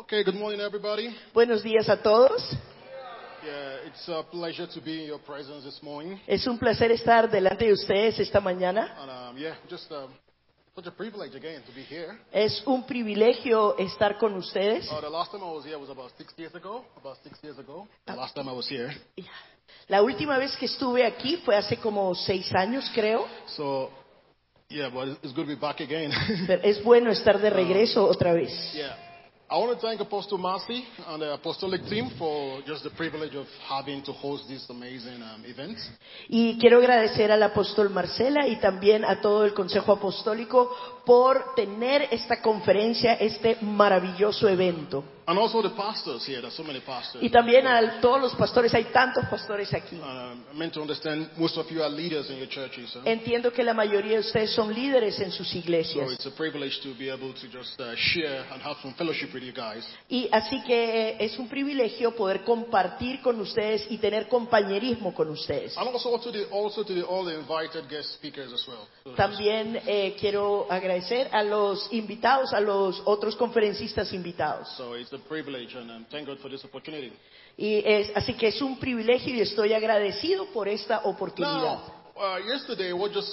Okay, good morning, everybody. Buenos días a todos. Yeah, it's a pleasure to be in your presence this morning. Es un placer estar delante de ustedes esta mañana. And just such a privilege again to be here. Es un privilegio estar con ustedes. The last time I was here was about 6 years ago. The last time I was here. La última vez que estuve aquí fue hace como 6 años, creo. So, yeah, but it's good to be back again. Pero es bueno estar de regreso otra vez. Yeah. I want to thank Apostle Marcy and the apostolic team for just the privilege of having to host this amazing event. Y quiero agradecer al apóstol Marcela y también a todo el Consejo Apostólico por tener esta conferencia, este maravilloso evento. And also the pastors here. There's so many pastors. Y también a todos los pastores, hay tantos pastores aquí. I meant to understand most of you are leaders in your churches. Entiendo que la mayoría de ustedes son líderes en sus So iglesias. it's a privilege to be able to just share and have some fellowship with you guys. Y así que es un privilegio poder compartir con ustedes y tener compañerismo con ustedes. And also to all the invited guest speakers as well. So También quiero agradecer a los invitados, a los otros conferencistas invitados. so it's a privilege, and thank God for this opportunity. Así que es un privilegio y estoy agradecido por esta oportunidad. Now, yesterday,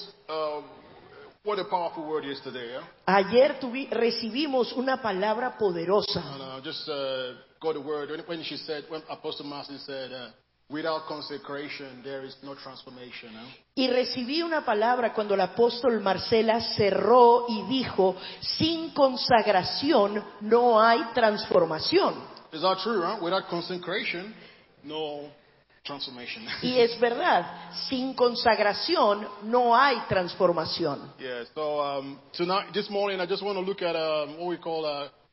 what a powerful word yesterday. Yeah? Ayer recibimos una palabra poderosa. And just got a word when Apostle Martin said, without consecration there is no transformation. Y recibí una palabra cuando el apóstol Marcela cerró y dijo, sin consagración no hay transformación. Is that true? Huh? Without consecration, no transformation. Y es verdad, sin consagración no hay transformación. Yeah. So this morning, I just want to look at what we call,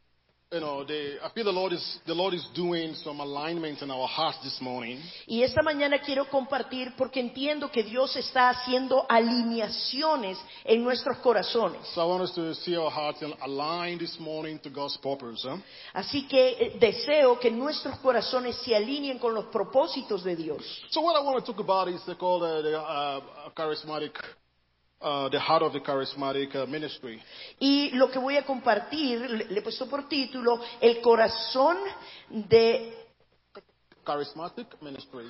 I feel the Lord is doing some alignment in our hearts this morning. Y esta mañana quiero compartir porque entiendo que Dios está haciendo alineaciones en nuestros corazones. So I want us to see our hearts aligned this morning to God's purpose. Huh? Así que deseo que nuestros corazones se alineen con los propósitos de Dios. So what I want to talk about is called charismatic. The heart of the charismatic ministry. Y lo que voy a compartir, le he puesto por título, el corazón de... Charismatic ministry.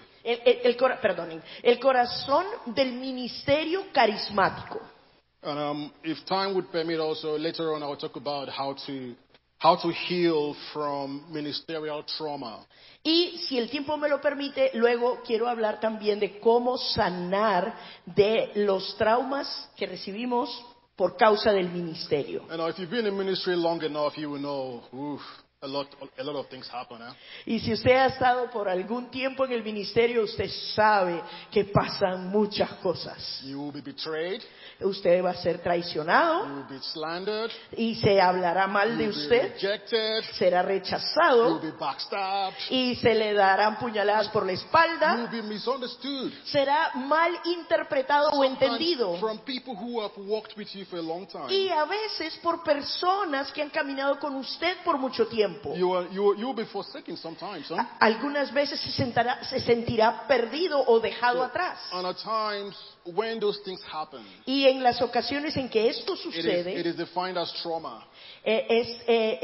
El corazón del ministerio carismático. And if time would permit also, later on I will talk about how to heal from ministerial trauma. Y si el tiempo me lo permite, luego quiero hablar también de cómo sanar de los traumas que recibimos por causa del ministerio. If you've been in ministry long enough, you will know, a lot of things happen. Y si usted ha estado por algún tiempo en el ministerio, usted sabe que pasan muchas cosas. You will be betrayed. Usted va a ser traicionado. You will be slandered. Y se hablará mal de You will be usted. rejected. Será You rechazado. will be backstabbed. Y se le darán puñaladas por la You espalda. will be misunderstood. Será mal interpretado o entendido. From people who have walked with you for a long time. Y a veces por personas que han caminado con usted por mucho tiempo. You will be forsaken sometimes. Huh? Algunas veces se sentirá perdido o dejado atrás. And at times, when those things happen, Y en las ocasiones en que esto it sucede, is defined as trauma. es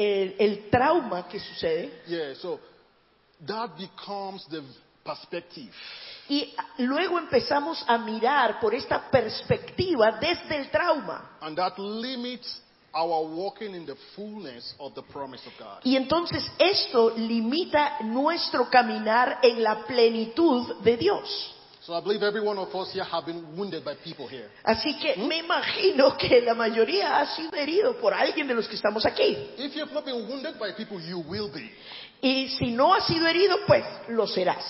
el trauma que sucede. Yeah, so that becomes the perspective. Y luego empezamos a mirar por esta perspectiva desde el trauma. And that limits our walking in the fullness of the promise of God. Y entonces esto limita nuestro caminar en la plenitud de Dios. So I believe every one of us here have been wounded by people here. Así que me imagino que la mayoría ha sido herido por alguien de los que estamos aquí. If you have not been wounded by people, you will be. Y si no has sido herido, pues lo serás.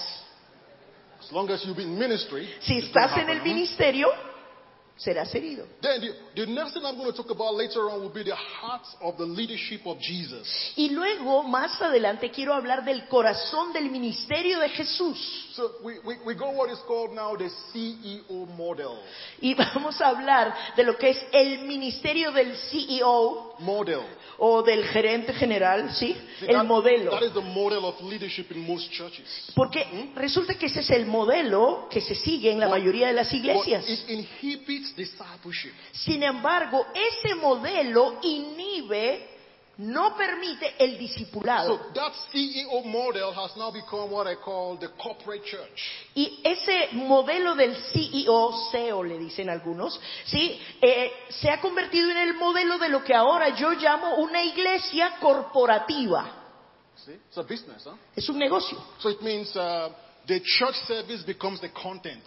As long as you've been in ministry, Si it's gonna estás en el happen, huh? ministerio, serás herido. Then the next thing I'm going to talk about later on will be the heart of the leadership of Jesus. Y luego, más adelante, quiero hablar del corazón del ministerio de Jesús. So we go what is called now the CEO model. Y vamos a hablar de lo que es el ministerio del CEO Model. o del gerente general, ¿sí? See, El modelo. That is the model of leadership in most churches. Porque resulta que ese es el modelo que se sigue en la mayoría de las But iglesias. it inhibits discipleship. Sin embargo, ese modelo inhibe no permite el discipulado. So that CEO model has now become what I call the corporate church. Y ese modelo del CEO le dicen algunos, ¿sí? Se ha convertido en el modelo de lo que ahora yo llamo una iglesia corporativa. See? It's a business, huh? Es un negocio. So it means the church service becomes the content.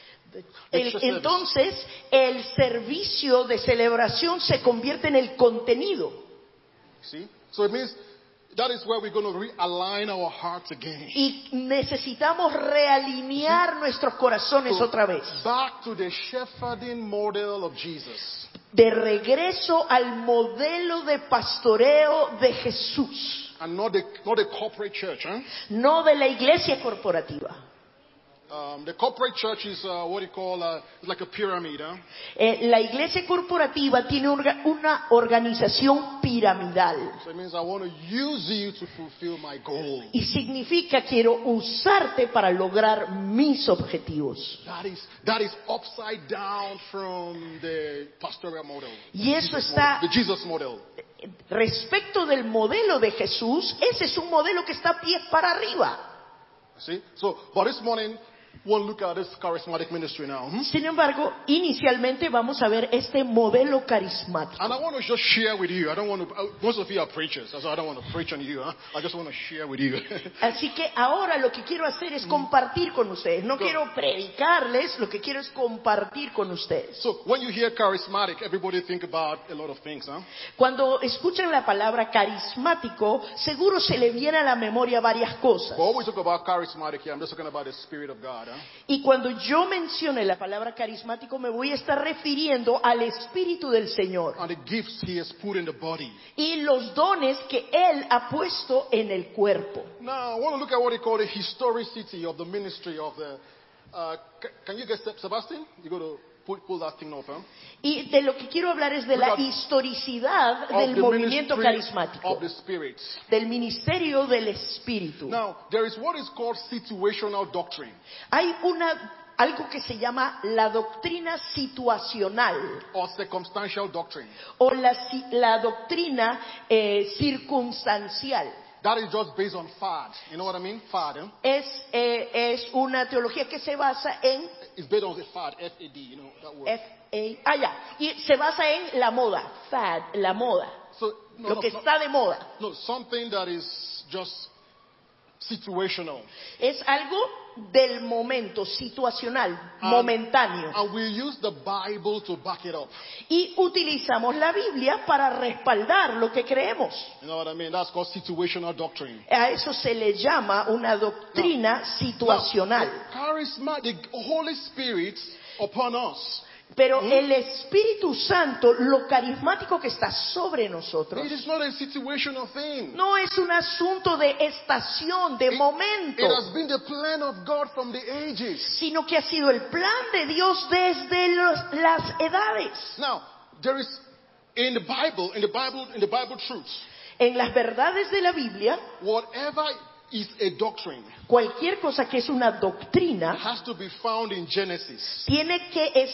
Entonces, el servicio de celebración se convierte en el contenido. See? So it means that is where we're going to realign our hearts again. Y necesitamos realinear nuestros corazones So, otra vez. back to the shepherding model of Jesus. De regreso al modelo de pastoreo de Jesús. And not the corporate church, huh? No de la iglesia corporativa. The corporate church is what you call it's like a pyramid, huh? La iglesia corporativa tiene una organización piramidal. So it means I want to use you to fulfill my goal. Y significa quiero usarte para lograr mis objetivos. That is upside down from the pastoral model. Y eso está The Jesus model. respecto del modelo de Jesús. Ese es un modelo que está pies para arriba. See? So, but this morning, we'll look at this charismatic ministry now. Sin embargo, inicialmente vamos a ver este modelo carismático. And I want to just share with you. I don't want to. Most of you are preachers, so I don't want to preach on you. I just want to share with you. Así que ahora lo que quiero hacer es compartir con ustedes. No quiero predicarles, lo que quiero es compartir con ustedes. So, when you hear charismatic, everybody think about a lot of things, huh? Cuando escuchan la palabra carismático, seguro se le viene a la memoria varias cosas. But when we talk about charismatic here, I'm just talking about the Spirit of God. Y cuando yo mencione la palabra carismático, me voy a estar refiriendo al Espíritu del Señor. And the gifts He has put in the body. Y los dones que Él ha puesto en el cuerpo. Now, I want to look at what they call the historicity of the ministry of the. Can you get Sebastian? You got to pull that thing off, huh? Y de lo que quiero hablar es de la historicidad del movimiento carismático, of the Spirit. del ministerio del Espíritu. Now, there is what is called situational doctrine. Hay algo que se llama la doctrina situacional Or circumstantial doctrine. o la doctrina circunstancial. That is just based on fad. You know what I mean? Fad. Es una teología que se basa en It's based on the fad, F-A-D, you know that word. y se basa en la moda, fad, la moda, So, lo que está de moda. No, something that is just situational. Es algo del momento, situacional, momentáneo. And we use the Bible to back it up. Y utilizamos la Biblia para respaldar lo que creemos. You know what I mean? That's called situational doctrine. A eso se le llama una doctrina situacional. The charisma, the Holy Spirit upon us. Pero el Espíritu Santo, lo carismático que está sobre nosotros, It is not a situational thing. no es un asunto de estación, de momento, It has been the plan of God from the ages. sino que ha sido el plan de Dios desde las edades. Now, there is in the Bible truth, En las verdades de la Biblia, whatever is a doctrine cualquier cosa que es una doctrina has to be found in Genesis tiene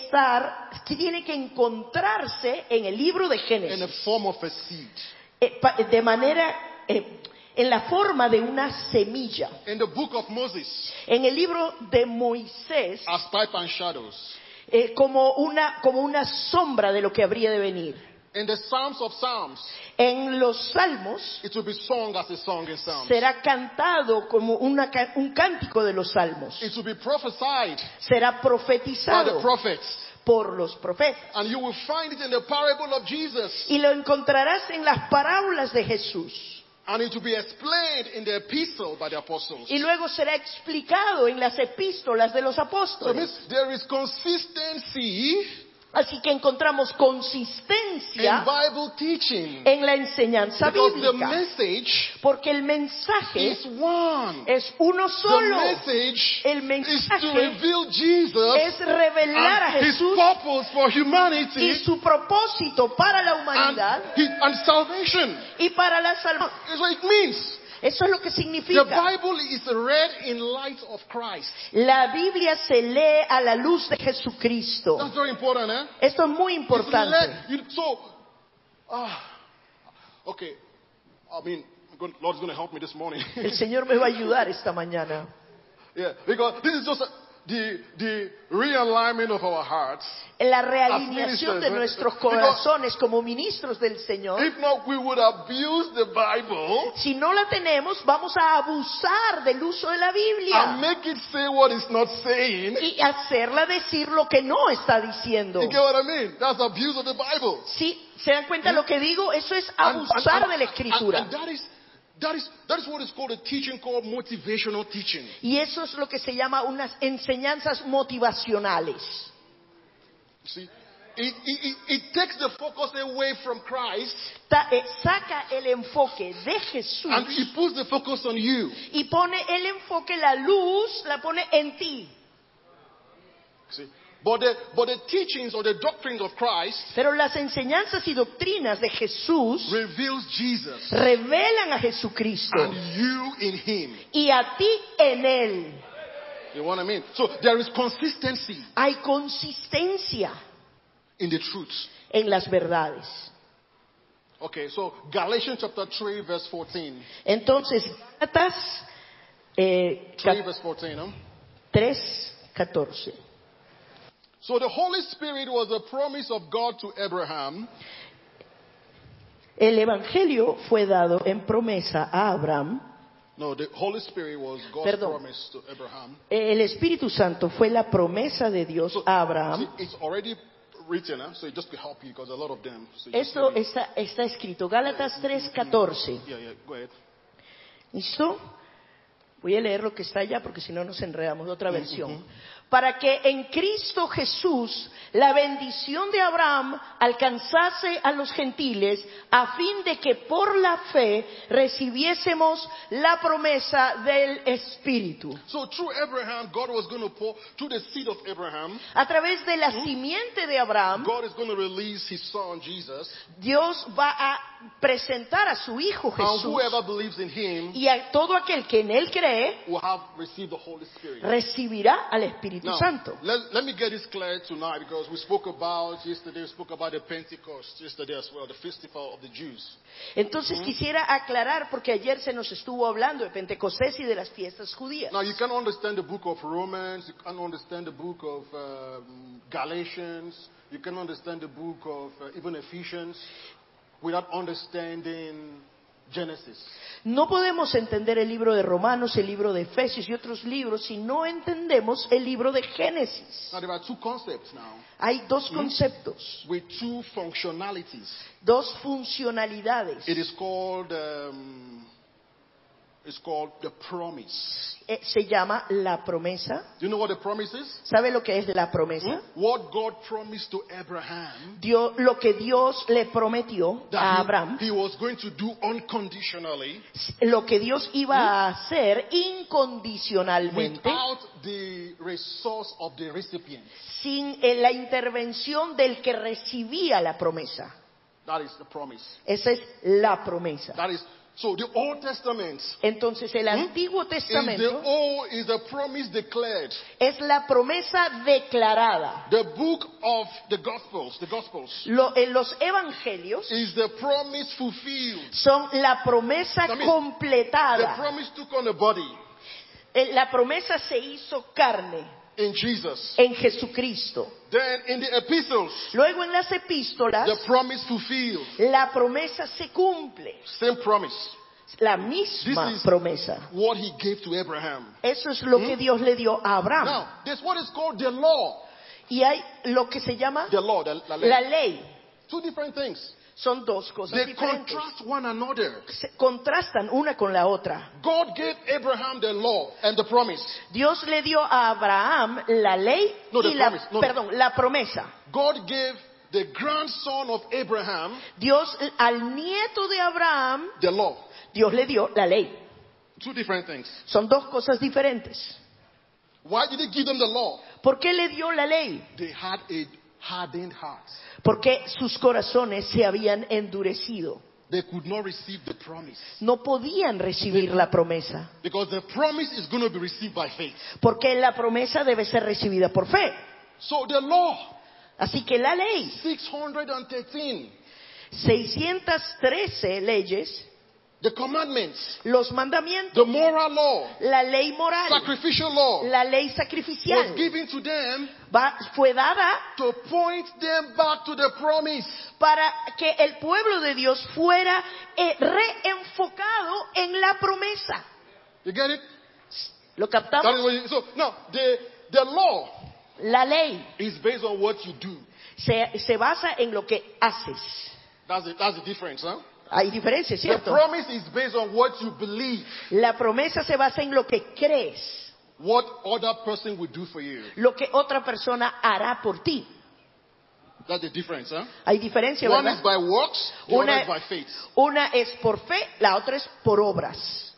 que encontrarse en el libro de in the Génesis, form of a seed. de manera, en la forma de una semilla. In the book of Moses, En el libro de Moisés, as type and shadows. como una sombra de lo que habría de venir. In the Psalms of Psalms, En los Salmos it will be sung as a song in Psalms. será cantado como un cántico de los Salmos. It will be prophesied Será by the profetizado prophets. por los profetas. And you will find it in the parable of Jesus. Y lo encontrarás en las parábolas de Jesús. And it will be explained in the epistle by the apostles. Y luego será explicado en las epístolas de los So it apóstoles. means there is consistency Así que encontramos in consistencia Bible teaching. en la enseñanza Because the bíblica. message Porque el mensaje is one. es uno The solo. message El is to mensaje reveal Jesus es revelar a and His Jesús purpose for y humanity su propósito para la humanidad and salvation. y para la salvación. That's what it means. Eso es lo que The significa. Bible is read in light of Christ. La Biblia se lee a la luz de Jesucristo. That's very important, eh? Esto es muy It's importante. okay. I mean, Lord's going to help me this morning. El Señor me va a ayudar esta mañana. Yeah, because this is just the realignment of our hearts. La realineación de nuestros corazones como ministros del Señor. If not, we would abuse the Bible Si no la tenemos, vamos a abusar del uso de la and Biblia make it say what it's not saying. y hacerla decir lo que no está diciendo. You get what I mean? That's abuse of the Bible. ¿Sí? ¿Se dan cuenta lo que digo? Eso es abusar de la Escritura. And that is what is called a teaching called motivational teaching. Y eso es lo que se llama unas enseñanzas motivacionales. See, it takes the focus away from Christ Saca el enfoque de Jesús and it puts the focus on you. y pone el enfoque, la luz, la pone en ti. See, but the teachings or the doctrines of Christ Pero las enseñanzas y doctrinas de Jesús reveals Jesus revelan a Jesucristo and you in Him. y a ti en Él. You know what I mean? So there is consistency Hay consistencia in the truths. en las verdades. Okay, so Galatians chapter 3 verse 14. Entonces, Gálatas 3 verse 14, huh? 3:14. So the Holy Spirit was a promise of God to Abraham. El Evangelio fue dado en promesa a Abraham. No, the Holy Spirit was God's promise to Abraham. El Espíritu Santo fue la promesa de Dios a Abraham. See, it's already written, huh? So just to help you because a lot of them. So Esto está escrito, Gálatas 3:14. Yeah, go ahead. ¿Listo? Voy a leer lo que está allá porque si no nos enredamos. Otra versión. Para que en Cristo Jesús la bendición de Abraham alcanzase a los gentiles, a fin de que por la fe recibiésemos la promesa del Espíritu. So through Abraham, God was going to pour, through the seed of Abraham, A través de la simiente de Abraham, God is going to release His Son Jesus, Dios va a presentar a su Hijo and Jesús, whoever believes in Him y a todo aquel que en Él cree will have received the Holy Spirit. recibirá al Espíritu Now, Santo. let me get this clear tonight because we spoke about the Pentecost yesterday as well, the festival of the Jews. Entonces quisiera aclarar, porque ayer se nos estuvo hablando de Pentecostés y de las fiestas judías. Now you can understand the book of Romans, you can understand the book of Galatians, you can understand the book of even Ephesians without understanding Genesis. No podemos entender el libro de Romanos, el libro de Efesios y otros libros si no entendemos el libro de Génesis. Now there are two concepts now Hay dos conceptos, with two functionalities. dos funcionalidades. It is called the promise. Se llama la promesa. Do you know what the promise is? ¿Sabe lo que es la promesa? What God promised to Abraham Lo que Dios le prometió a that Abraham, he was going to do unconditionally lo que Dios iba a hacer incondicionalmente, without the resource of the recipient. sin la intervención del que recibía la promesa. That is the promise. Esa es la promesa. That is so the Old Testament Entonces el Antiguo Testamento is the promise declared. es la promesa declarada. The book of the Gospels En los Evangelios is the promise fulfilled. son la promesa The completada. promise took on a body La promesa se hizo carne in Jesus. en Jesucristo. Then in the epistles, Luego en las epístolas, the promise fulfilled. la promesa se cumple. Same promise. La misma This is promesa. what He gave to Abraham. Eso es lo que Dios le dio a Abraham. Now, there's what is called the law. Y hay lo que se llama The law, la ley. la ley. Two different things. Son dos cosas They diferentes. contrast one another. Se contrastan una con la otra. God gave Abraham the law and the promise. Dios le dio a Abraham la ley No, the y la, promise. No. la promesa. God gave the grandson of Abraham Dios al nieto de Abraham, the law. Dios le dio la ley. Two different things. Son dos cosas diferentes. Why did He give them the law? ¿Por qué le dio la ley? They had a hardened heart. Porque sus corazones se habían endurecido. They could not receive the promise. No podían recibir la promesa. Because the promise is going to be received by faith. Porque la promesa debe ser recibida por fe. So the law, Así que la ley, 613, 613 leyes, the commandments, Los mandamientos, the moral law, la ley moral, sacrificial law, la ley was sacrificial, given to them fue dada to point them back to the promise. para que el pueblo de Dios fuera reenfocado en la promesa. You get it? ¿Lo That captamos? is what so now the law La ley is based on what you do. se basa en lo que haces. That's the difference, huh? Hay diferencias, The ¿cierto? promise is based on what you believe, La promesa se basa en lo que crees, what other person will do for you. lo que otra persona hará por ti. That's the difference, huh? Hay diferencia, One ¿verdad? is by works, the other Una, is by faith. una es por fe, la otra es por obras.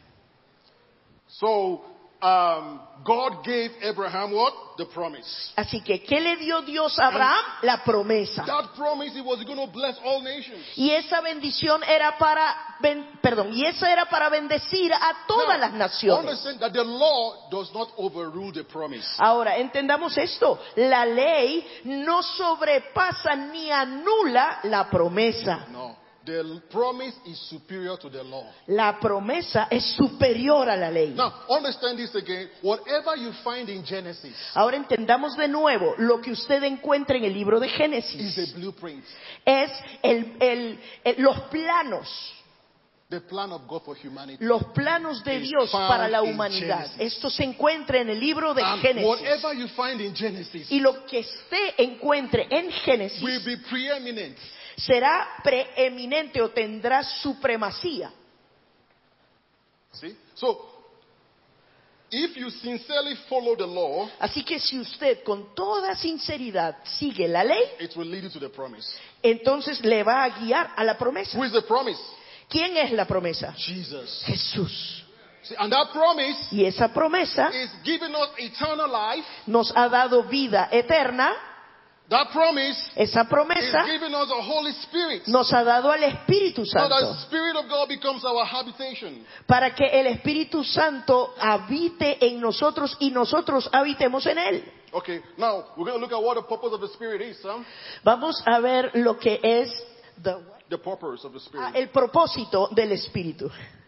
So God gave Abraham what? The promise. Así que, ¿qué le dio Dios a Abraham? La promesa. That promise, he was going to bless all nations. Y esa bendición era para, y esa era para bendecir a todas las naciones. Understand that the law does not overrule the promise. Ahora, entendamos esto. La ley no sobrepasa ni anula la promesa. No. The promise is superior to the law. La promesa es superior a la ley. Now, understand this again. Whatever you find in Genesis Ahora entendamos de nuevo, lo que usted encuentra en el libro de is Génesis a blueprint. es los planos. The plan of God for humanity. Los planos de is Dios found para la in humanidad. Genesis. Esto se encuentra en el libro de And Génesis. whatever you find in Genesis Y lo que usted encuentre en will Génesis be preeminent. será preeminente o tendrá supremacía. See? So, if you sincerely follow the law, Así que si usted con toda sinceridad sigue la ley, it will lead you to the promise. entonces le va a guiar a la promesa. Who is the promise? ¿Quién es la promesa? Jesus. Jesús. See, and that promise Y esa promesa is giving us eternal life. nos ha dado vida eterna. That promise Esa is promesa giving us a Holy Spirit. nos ha dado al Espíritu So the Santo Spirit of God becomes our habitation. para que el Espíritu Santo habite en nosotros y nosotros habitemos en él. Okay, now we're going to look at what the purpose of the Spirit is. Huh? Vamos a ver lo que es The purpose of the Spirit. el propósito del Espíritu.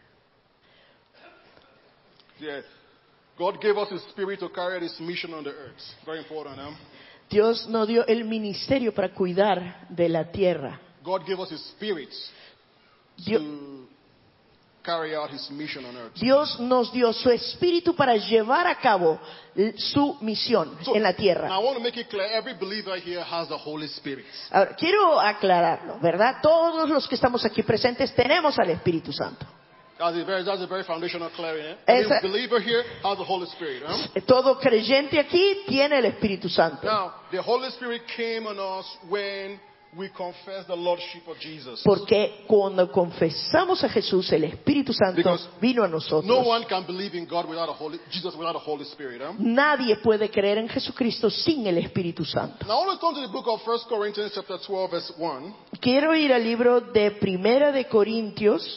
Yeah. God gave us His Spirit to carry out His mission on the earth. Very important, huh? Dios nos dio el ministerio para cuidar de la tierra. God gave us His Spirit Dios, to carry out His mission on earth. Dios nos dio su espíritu para llevar a cabo su misión So, en la now tierra. I want to make it clear, every believer here has the Holy Spirit. Ahora, quiero aclararlo, ¿verdad? Todos los que estamos aquí presentes tenemos al Espíritu Santo. That's a very foundational clearing. Eh? Every Esa- believer here has the Holy Spirit. Huh? Todo creyente aquí tiene el Espíritu Santo. Now, the Holy Spirit came on us when we confess the Lordship of Jesus. Porque cuando confesamos a Jesús, el Espíritu Santo Because vino a nosotros. No one can believe in God without Jesus without the Holy Spirit. Huh? Nadie puede creer en Jesucristo sin el Espíritu Santo. Now, I want to turn to the book of 1 Corinthians chapter 12, verse 1. Quiero ir al libro de Primera de Corintios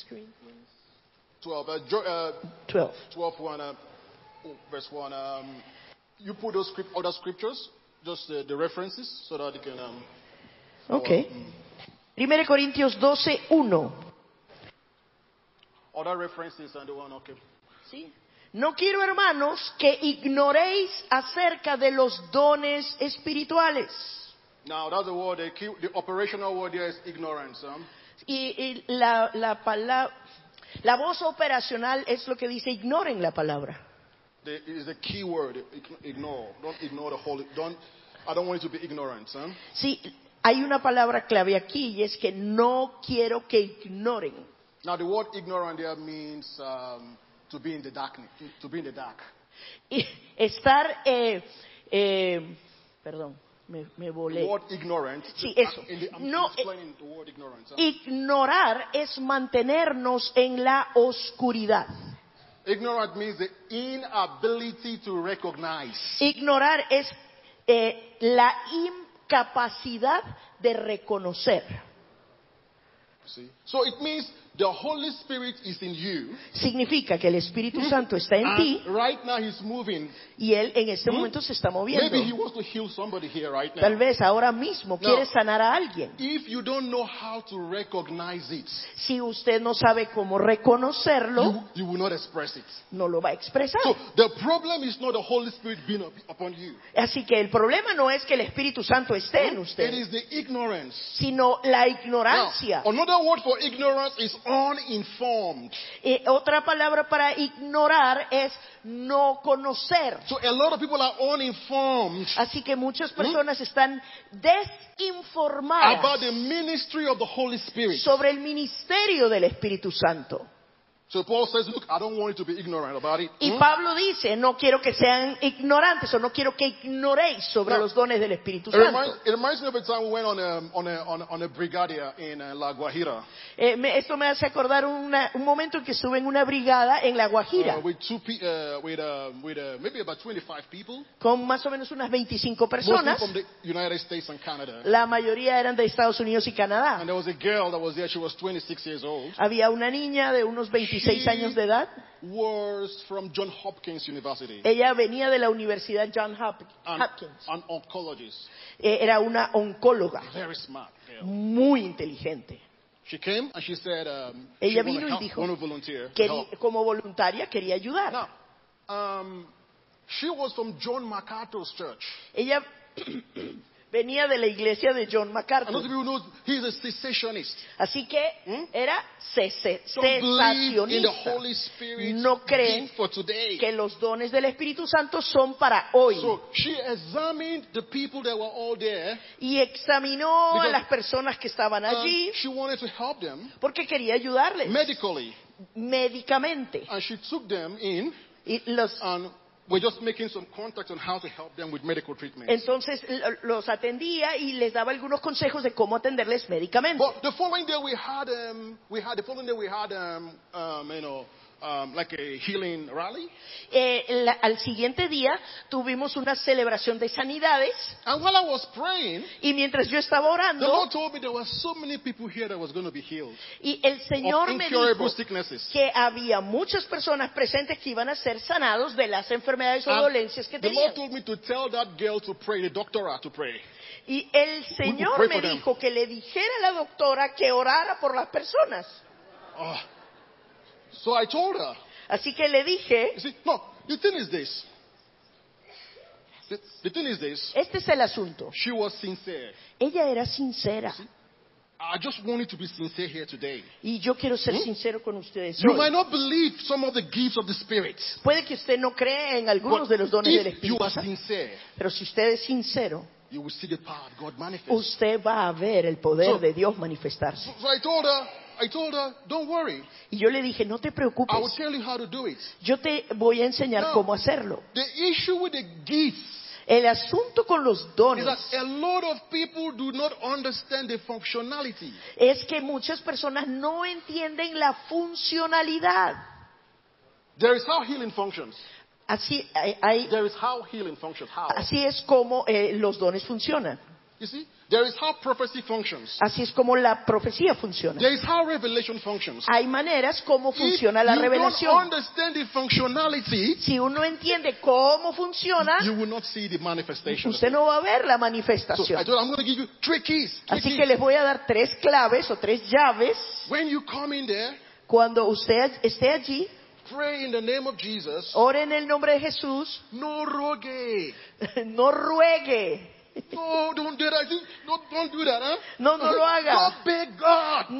12, 12. 12 1, verse 1. You put those other scriptures, just the references, so that you can... Ok. Primera de Corintios 12, 1. Other references and the one, okay. No quiero, hermanos, que ignoréis acerca de los dones espirituales. Now, that's the word, the operational word there is ignorance. Y la voz operacional es lo que dice, ignoren la palabra. It is the key word, ignore. Don't ignore the Holy... I don't want you to be ignorant. Sí, hay una palabra clave aquí y es que no quiero que ignoren. Now, the word ignorant there means to be in the darkness, to be in the dark. Y estar, perdón, me volé. The word ignorant. Sí, eso. I'm No, explaining the word ignorance. ignorar es mantenernos en la oscuridad. Ignorant means the inability to recognize. Ignorar es la incapacidad de reconocer. See? So it means the Holy Spirit is in you, significa que el Espíritu Santo está en ti and right now he's moving. y Él en este momento se está moviendo. Maybe he wants to heal somebody here right now. Tal vez ahora mismo quiere sanar a alguien. If you don't know how to recognize it, Si usted no sabe cómo reconocerlo, you will not express it. no lo va a expresar. So the problem is not the Holy Spirit being upon you. Así que el problema no es que el Espíritu Santo esté en It usted, is the ignorance. sino la Now, ignorancia. another word for ignorance is uninformed. Otra palabra para ignorar es no conocer. So a lot of people are uninformed Así que muchas personas están desinformadas about the ministry of the Holy Spirit. sobre el ministerio del Espíritu Santo. So Paul says, look, I don't want you to be ignorant about it. Y Pablo dice, no quiero que sean ignorantes o no quiero que ignoréis sobre No. los dones del Espíritu It Santo. reminds me of a time we went on a brigadier in La Guajira Esto me hace acordar un momento en que estuve en una brigada en La Guajira with maybe about 25 people, con más o menos unas 25 mostly personas. from the United States and Canada. La mayoría eran de Estados Unidos y Canadá. And there was a girl that was there. She was 26 years old. Había una niña de unos 26 años de edad. Was from John Hopkins University. Ella venía de la Universidad John Hopkins. An oncologist. Era una oncóloga, Very smart girl. muy inteligente. She came and she said, Ella she vino y want dijo to volunteer. to que help. como voluntaria quería ayudar. Now, she was from John MacArthur's church. Ella venía de la iglesia de John And MacArthur. those people know he's a cessationist. Así que era Don't believe in the cesacionista. Holy Spirit No creen gift for today. que los dones del Espíritu Santo son para hoy. So she examined the people that were all there. Y examinó a Because, las personas que estaban allí She wanted to help them porque quería ayudarles medically. médicamente. And she took them in Y los and we're just making some contacts on how to help them with medical treatment. Entonces los atendía y les daba algunos consejos de cómo atenderles médicamente. But the following day we had like a healing rally. Al siguiente día tuvimos una celebración de sanidades And while I was praying, y mientras yo estaba the orando, Lord told me there were so many people here that was going to be healed y el Señor of me incurable dijo sicknesses. que había muchas personas presentes que iban a ser sanados de las enfermedades o And dolencias que the Lord tenían. told me to tell that girl to pray, the doctor to pray. Y el Señor pray me for them. dijo que le dijera a la doctora que orara por las personas. Oh. So I told her, Así que le dije, you see, no, the thing is this. The thing is this. este es el asunto. She was sincere. Ella era sincera. I just want you to be sincere here today. Y yo quiero ser sincero con ustedes You hoy. might not believe some of the gifts of the Spirit. Puede que usted no crea en algunos But de los dones del if you Espíritu are Santo, sincere, pero si usted es sincero, you will see the power of God manifest. usted va a ver el poder So- de Dios manifestarse. So I told her, don't worry. Y yo le dije, no te I will preocupes, tell you how to do it. yo te voy a enseñar No. cómo hacerlo. The issue with the gifts El asunto con los is dones that a lot of people do not understand the functionality. es que muchas personas no entienden la funcionalidad. There is how healing functions. Así, There is how healing functions. How? así es como los dones funcionan. You see? There is how prophecy functions. Así es como la profecía funciona. There is how revelation functions. Hay maneras como If funciona la you don't revelación. understand the functionality, Si uno entiende cómo funciona, you will not see the manifestation. usted no va a ver la So I manifestación. told her, I'm going to give you three keys. Así que les voy a dar 3 claves o 3 llaves. When you come in there, Cuando usted esté allí, pray in the name of Jesus. ore en el nombre de Jesús, No rogue. no ruegue, No, don't do that. No, don't do that, huh? No lo haga. Don't beg God.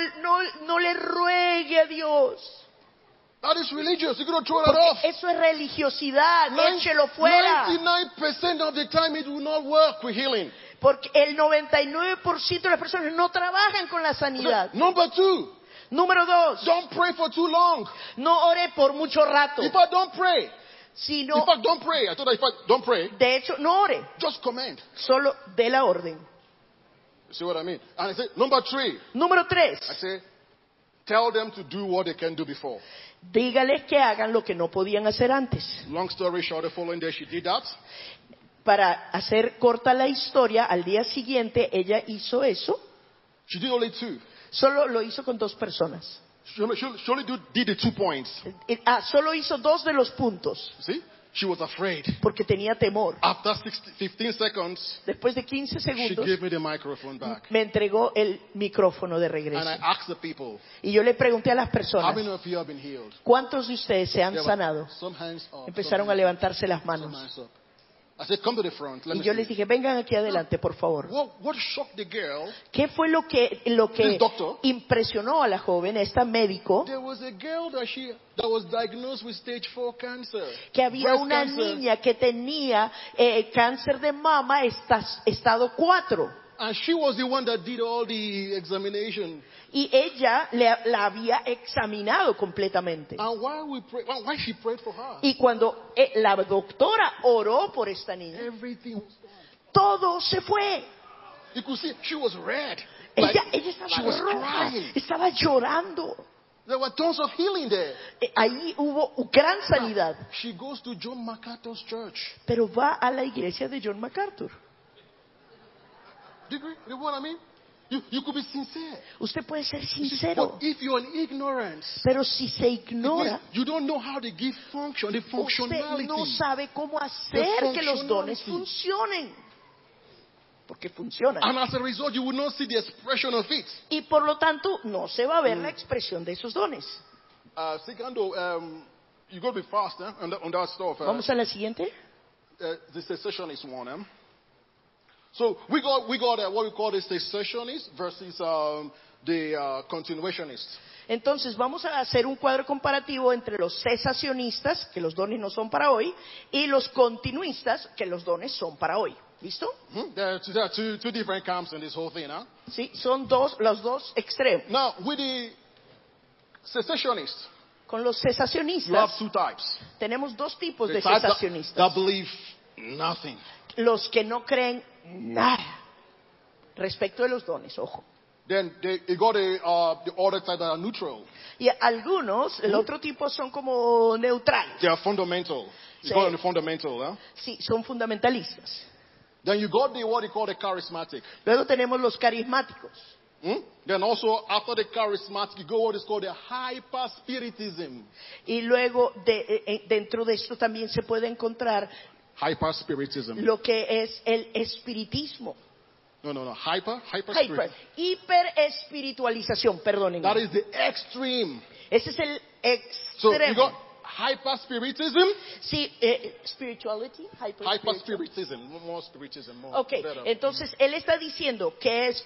no le ruegue a Dios. That is religious. You're going to throw that Porque off. eso es religiosidad, échelo fuera. 99% of the time it will not work with healing. Porque el 99% de las personas no trabajan con la sanidad. Number 2, Número 2, don't pray for too long. no ore por mucho rato. In fact, don't pray. Sino, In fact, don't pray. I told her, in fact, don't pray. de hecho, no ore, Just command. solo dé la orden. You see what I mean? And I said, number 3, Número 3, I say, tell them to do what they can do before. dígales que hagan lo que no podían hacer antes. Long story short, the following day she did that. Para hacer corta la historia, al día siguiente ella hizo eso, She did only 2. solo lo hizo con 2 personas. She only did the 2 points. Solo hizo 2 de los puntos See? She was afraid. porque tenía temor. After 15 seconds, Después de 15 she segundos gave me the microphone back. me entregó el micrófono de And regreso. I asked the people, Y yo le pregunté a las how personas, many of you have been healed? ¿cuántos de ustedes se han There were sanado? some hands up. Empezaron some a levantarse las hands manos. up. I said, come to the front. Let Y me yo see. les dije, vengan aquí adelante, por favor. What shocked the girl? ¿Qué fue lo que This doctor. impresionó a la joven, esta médico? There was a girl that was diagnosed with stage 4 cancer. Que había Breast una cancer. niña que tenía cáncer de mama estado 4. And she was the one that did all the examination. Y ella la había examinado completamente. And why she prayed for her? Y cuando la doctora oró por esta niña, Everything was gone. todo se fue. You could see she was red. Ella she estaba was roja, crying. estaba llorando. There were tons of healing there. Ahí hubo gran sanidad. She goes to John MacArthur's church. Pero va a la iglesia de John MacArthur. Do you know what I mean? You could be sincere. Usted puede ser You see, sincero, but if you're in ignorance, pero si se it means ignora, you don't know how the gift function, the usted functionality. no sabe cómo hacer que los dones funcionen. Porque funcionan. And as a result, you will not see the expression of it. Y por lo tanto, no se va a ver la expresión de esos dones. Segundo, you got to be fast on that stuff. Vamos a la siguiente. The cessationist one. So we got what we call the cessationist versus the continuationist. Entonces vamos a hacer un cuadro comparativo entre los cesacionistas, que los dones no son para hoy, y los continuistas, que los dones son para hoy. ¿Listo? There are two different camps in this whole thing. Sí, son los dos extremos. Now, with the cessationists, Con los you have cesacionistas 2 types. tenemos 2 tipos The de types that cesacionistas. believe nothing. Los que no creen nada respecto de los dones, ojo. Then you got the other type that are neutral. Y algunos, el otro tipo, son como neutrales. They are fundamental. You Sí. got the fundamental. Sí, son fundamentalistas. Then you got what you call the charismatic. Luego tenemos los carismáticos. Then also after the charismatic, you go what is called the hyperspiritism. Y luego dentro de esto también se puede encontrar Hyperspiritism. lo que es el espiritismo. No. Hyperspiritism. Hiperespiritualización, perdónenme. That is the extreme. Ese es el So you extremo. got hyperspiritism, Sí, spirituality, hyperspiritism, more spiritism, more Ok, better. entonces él está diciendo que es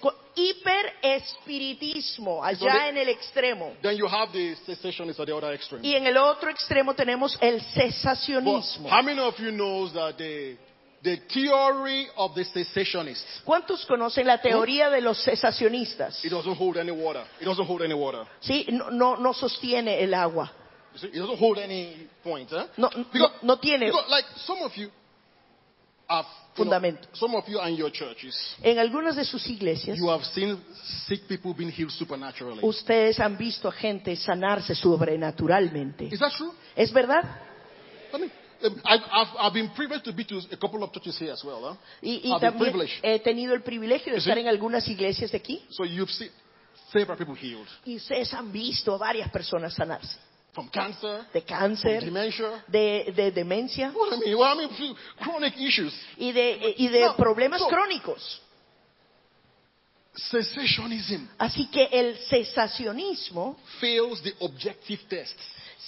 hiperespiritismo, allá So en el extremo. Then you have the cessationists at the other extreme. Y en el otro extremo tenemos el But cesacionismo. how many of you knows that the theory of the cessationists, ¿Cuántos conocen la teoría de los cesacionistas? it doesn't hold any water. It doesn't hold any water. Sí, no sostiene el agua. You see, it doesn't hold any point. No tiene Because like some of you have fundamento. some of you are in your churches. En algunas de sus iglesias, You have seen sick people being healed supernaturally. ustedes han visto a gente sanarse sobrenaturalmente. Is that true? ¿Es verdad? I mean, I've been privileged to be to a couple of churches here as well. Y I've been también privileged. he tenido el privilegio de You see? estar en algunas iglesias de aquí. So you've seen several people healed Y ustedes han visto a varias personas sanarse. from cancer, De from cáncer, dementia. de demencia What I mean, chronic issues. y de No, problemas no. crónicos. Cessationism Así que el cesacionismo fails the objective test.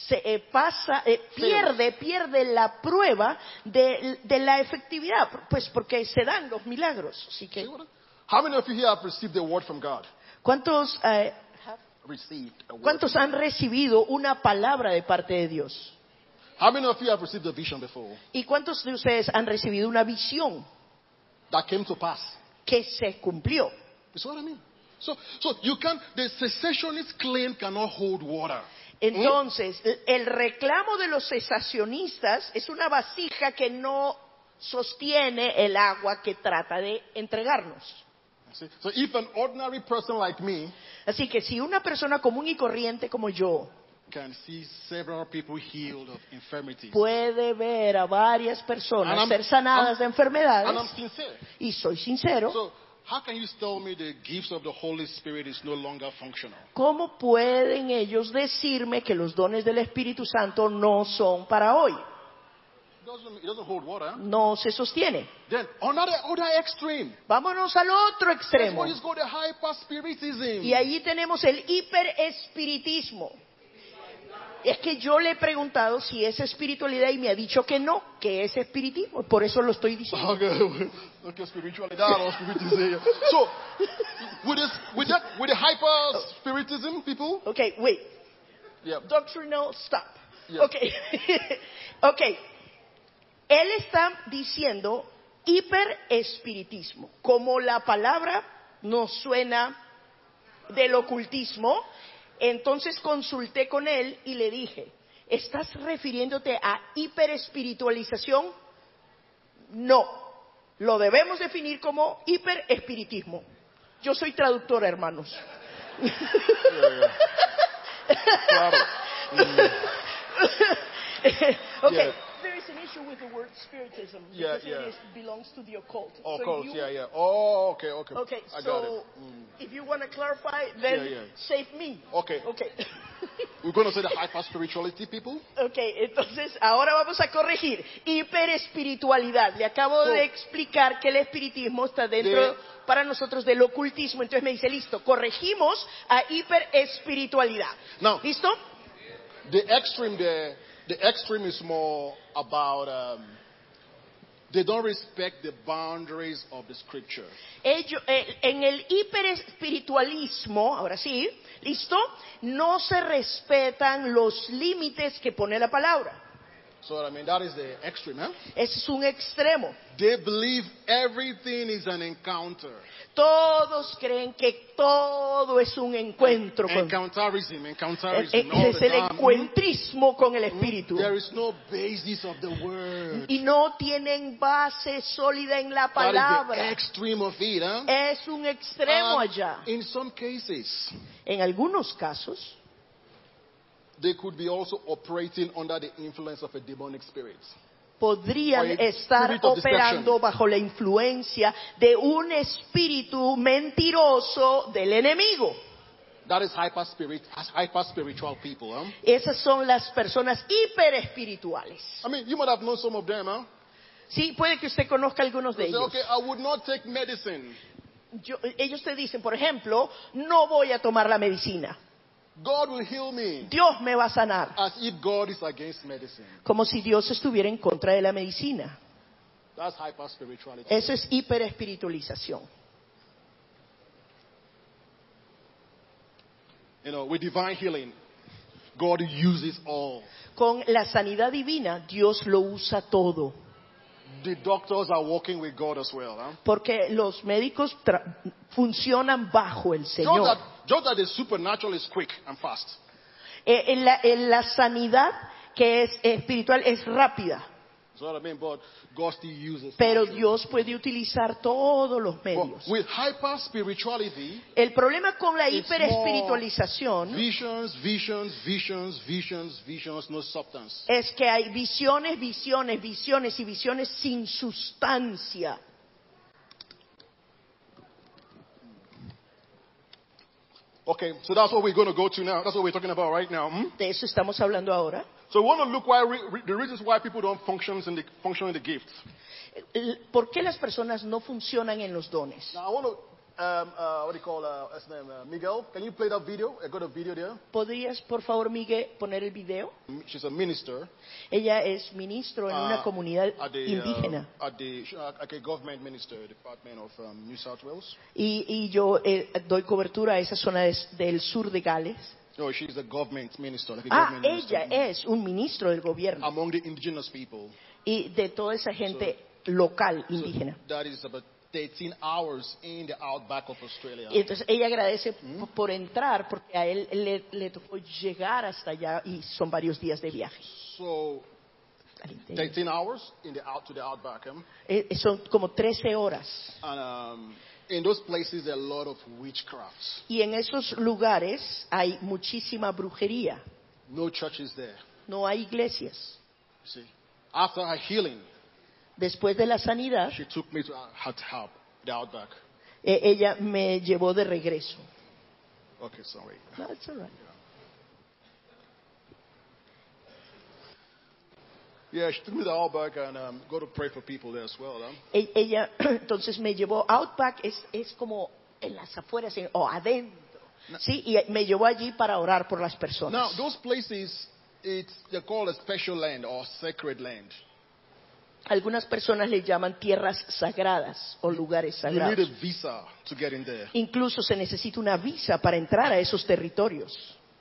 pierde la prueba de la efectividad, pues porque se dan los milagros. Así que, How many of you here have received the word from God? ¿cuántos Received a word. ¿Cuántos han recibido una palabra de parte de Dios? How many of you have received a vision before ¿Y cuántos de ustedes han recibido una visión that came to pass? que se cumplió? That's what I mean. So you can. The cessationist claim cannot hold water. Entonces, el reclamo de los cesacionistas es una vasija que no sostiene el agua que trata de entregarnos. See? So if an ordinary person like me Así que si una persona común y corriente como yo can see several people healed of infirmities, puede ver a varias personas And I'm- ser sanadas de and I'm enfermedades, sincere. y soy sincero, So how can you tell me the gifts of the Holy Spirit is no longer functional? ¿Cómo pueden ellos decirme que los dones del Espíritu Santo no son para hoy? It doesn't hold water. No se sostiene. Then another extreme. Vámonos al otro That's extremo. what is called the hyperspiritism. Y allí tenemos el hiperespiritismo. Es que yo le he preguntado si es espiritualidad y me ha dicho que no, que es espiritismo. Por eso lo estoy diciendo. Okay, spirituality or spiritism. So, with the hyperspiritism, people. Okay, wait. Yeah. Doctrinal stop. Yeah. Okay. Okay. Él está diciendo hiperespiritismo. Como la palabra nos suena del ocultismo, entonces consulté con él y le dije, ¿estás refiriéndote a hiperespiritualización? No, lo debemos definir como hiperespiritismo. Yo soy traductora, hermanos. Claro. Okay. Yeah. There is an issue with the word spiritism Yeah, because yeah. it belongs to the occult. Occult, you- yeah. Oh, okay. Okay, I got so it. if you want to clarify, then Yeah. save me. Okay. Okay. We're going to say the hyperspirituality, people. Okay, entonces ahora vamos a corregir. Hiperespiritualidad. Le acabo So, de explicar que el espiritismo está dentro para nosotros del ocultismo. Entonces me dice, listo, corregimos a hiperespiritualidad. Now, ¿Listo? the extreme is more about they don't respect the boundaries of the scripture. En el hiperespiritualismo, ahora sí, ¿listo? No se respetan los límites que pone la palabra. So, that is the extreme, huh? Ese es un extremo. They believe everything is an encounter. Todos creen que todo es un encuentro con Encounterism all es the el time. encuentrismo con el Espíritu. There is no basis of the word. Y no tienen base sólida en la That is the palabra. extreme of it, huh? Es un extremo And allá. in some cases, En algunos casos, they could be also operating under the influence of a demonic spirit. podrían Or a estar spirit of operando deception. bajo la influencia de un espíritu mentiroso del enemigo. That is hyper-spiritual people, huh? Esas son las personas hiperespirituales. You might have known some of them, huh? Sí, puede que usted conozca algunos de They say, ellos. okay, I would not take medicine. Ellos te dicen, por ejemplo, no voy a tomar la medicina. God will heal me. Dios me va a sanar. As if God is against medicine. Como si Dios estuviera en contra de la medicina. That's hyper-spirituality. Eso es hiperespiritualización. With divine healing, God uses all. Con la sanidad divina, Dios lo usa todo. The doctors are working with God as well, huh? Porque los médicos funcionan bajo el Señor. Just that the supernatural is quick and fast. La sanidad que es espiritual es rápida. That's what I mean, but God still uses. Pero natural. Dios puede utilizar todos los medios. But with hyper-spirituality, El problema con la it's hiperespiritualización visions, no substance. es que hay visiones y visiones sin sustancia. Okay, so that's what we're going to go to now. That's what we're talking about right now. De eso estamos hablando ahora. So we want to look the reasons why people don't function in the gifts. ¿Por qué las personas no funcionan en los dones? Now I want to, what do you call his name? Miguel, can you play that video? I got a video there. ¿Podrías, por favor, Miguel, poner el video? She's a minister. Ella es ministro en una comunidad at indígena. Like a government minister, Department of New South Wales. Y yo doy cobertura a esa zona del sur de Gales. No, she's a government minister. Like a government Ella minister. es un ministro del gobierno. Among the indigenous people. Y de toda esa gente local, indígena. So that is about 13 hours in the outback of Australia. Y entonces ella agradece por entrar porque a él le tocó llegar hasta allá y son varios días de viaje. So 13 hours to the outback. Son como 13 horas. And in those places there are a lot of witchcrafts. Y en esos lugares hay muchísima brujería. No churches there. No hay iglesias. See, after her healing, Después de la sanidad, she took me to her help, the outback. ella me llevó de regreso. Okay, sorry. No, it's all right. Yeah, she took me to Outback and go to pray for people there as well. Ella entonces me llevó Outback, es como en las afueras o adentro, sí, y me llevó allí para orar por las personas. Now, those places, they're called a special land or sacred land. Algunas personas le llaman tierras sagradas o lugares You need sagrados. a visa to get in there. Incluso se necesita una visa para entrar a esos territorios.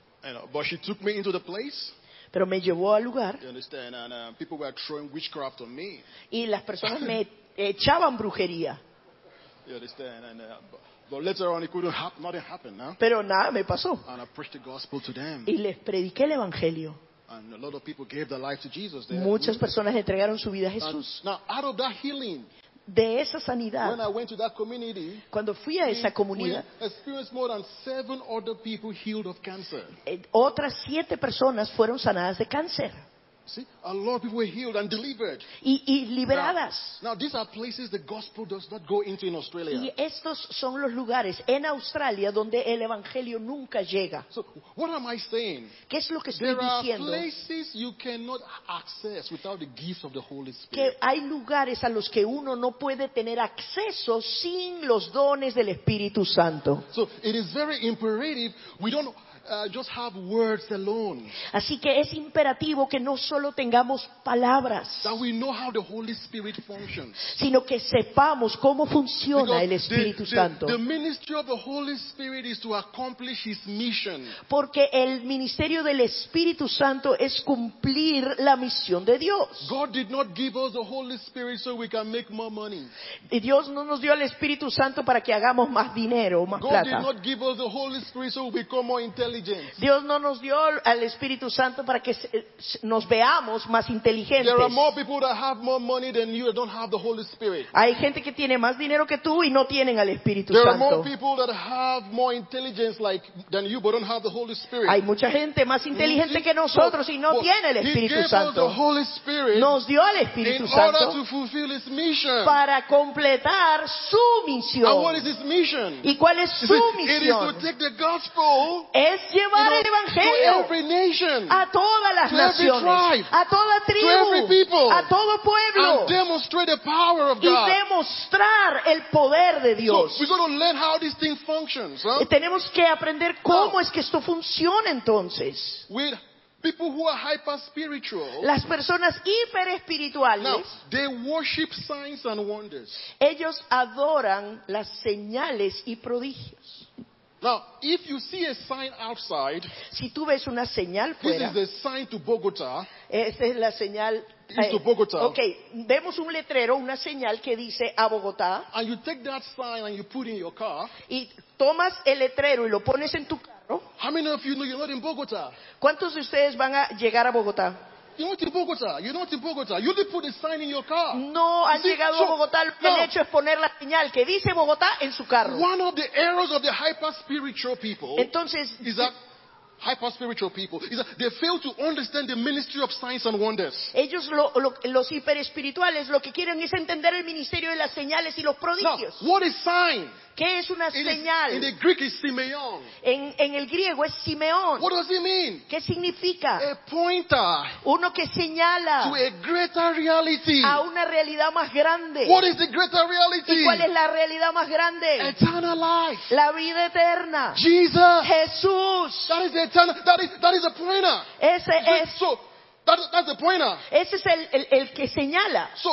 But she took me into the place. Pero me llevó al lugar You understand? And people were throwing witchcraft on me. y las personas me echaban brujería. You understand? But later on, it couldn't happen. Nothing happened, huh? Pero nada me pasó. And I preached the gospel to them. Y les prediqué el evangelio. And a lot of people gave their life to Jesus there. Muchas personas entregaron su vida a Jesús. Now, out of that healing, De esa when sanidad, I went to that community, cuando fui a esa comunidad, we experienced more than 7 other people healed of cancer. Otras 7 personas fueron sanadas de cáncer See, a lot of people were healed and delivered. y liberadas. Now, these are places the gospel does not go into in Australia. Y estos son los lugares en Australia donde el evangelio nunca llega. So, what am I saying? ¿Qué es lo que estoy There are diciendo? places you cannot access without the gift of the Holy Que Spirit. hay lugares a los que uno no puede tener acceso sin los dones del Espíritu Santo. So, it is very imperative we don't just have words alone. Así que es imperativo que no solo tengamos palabras, That we know how the Holy Spirit functions. sino que sepamos cómo funciona el Espíritu Santo. The ministry of the Holy Spirit is to accomplish His mission. Porque el ministerio del Espíritu Santo es cumplir la misión de Dios. God did not give us the Holy Spirit so we can make more money. Y Dios no nos dio el Espíritu Santo para que hagamos más dinero, más God did plata. not give us the Holy Spirit so we become more intelligent. Dios no nos dio al Espíritu Santo para que nos veamos más inteligentes. There are more people that have more money than you that don't have the Holy Spirit. Hay gente que tiene más dinero que tú y no tienen al Espíritu There are more Santo. people that have more intelligence than you but don't have the Holy Spirit. Hay mucha gente más inteligente que nosotros y no tiene el Espíritu He gave us Santo. the Holy Spirit Nos dio al in Espíritu order Santo to fulfill His mission. para completar su And what is misión. His mission? ¿Y cuál es su It is to misión? take the gospel Es llevar el to Evangelio every nation a todas las to every naciones, tribe, a toda every tribu, people, a todo pueblo, and demonstrate the power of y God. demostrar el poder de So Dios. we're going to learn how this thing functions. Huh? Tenemos que aprender cómo es que esto funciona entonces. With people who are hyper spiritual, Las personas now hiperespirituales, they worship signs and wonders. ellos adoran las señales y prodigios. Now, if you see a sign outside, Si tú ves una señal this fuera, is the sign to Bogota. esta es la señal. It's to Bogota. Ok, vemos un letrero, una señal que dice a Bogotá, And you take that sign and you put it in your car. y tomas el letrero y lo pones en tu carro. How many of you know you're not in Bogota? ¿Cuántos de ustedes van a llegar a Bogotá? You're not in Bogota. You're not in Bogota. You didn't put the sign in your car. No han See, llegado so, a Bogotá, lo que now, han hecho es poner la señal que dice Bogotá en su carro. one of the errors of the hyper spiritual people Entonces, is that hyper spiritual people is that they fail to understand the ministry of signs and wonders. ellos, los hiperespirituales, lo que quieren es entender el ministerio de las señales y los Now, prodigios. what is sign? ¿Qué es una In señal? the Greek is Simeon. En el griego es Simeón. What does it mean? ¿Qué significa? A pointer Uno que to señala a greater reality. a una realidad más grande. What is the greater reality? ¿Y cuál es la realidad más grande? Eternal life. La vida eterna. Jesus. Jesús. That is the eternal. That is a pointer. Ese es So that's the pointer. Ese es el que señala. So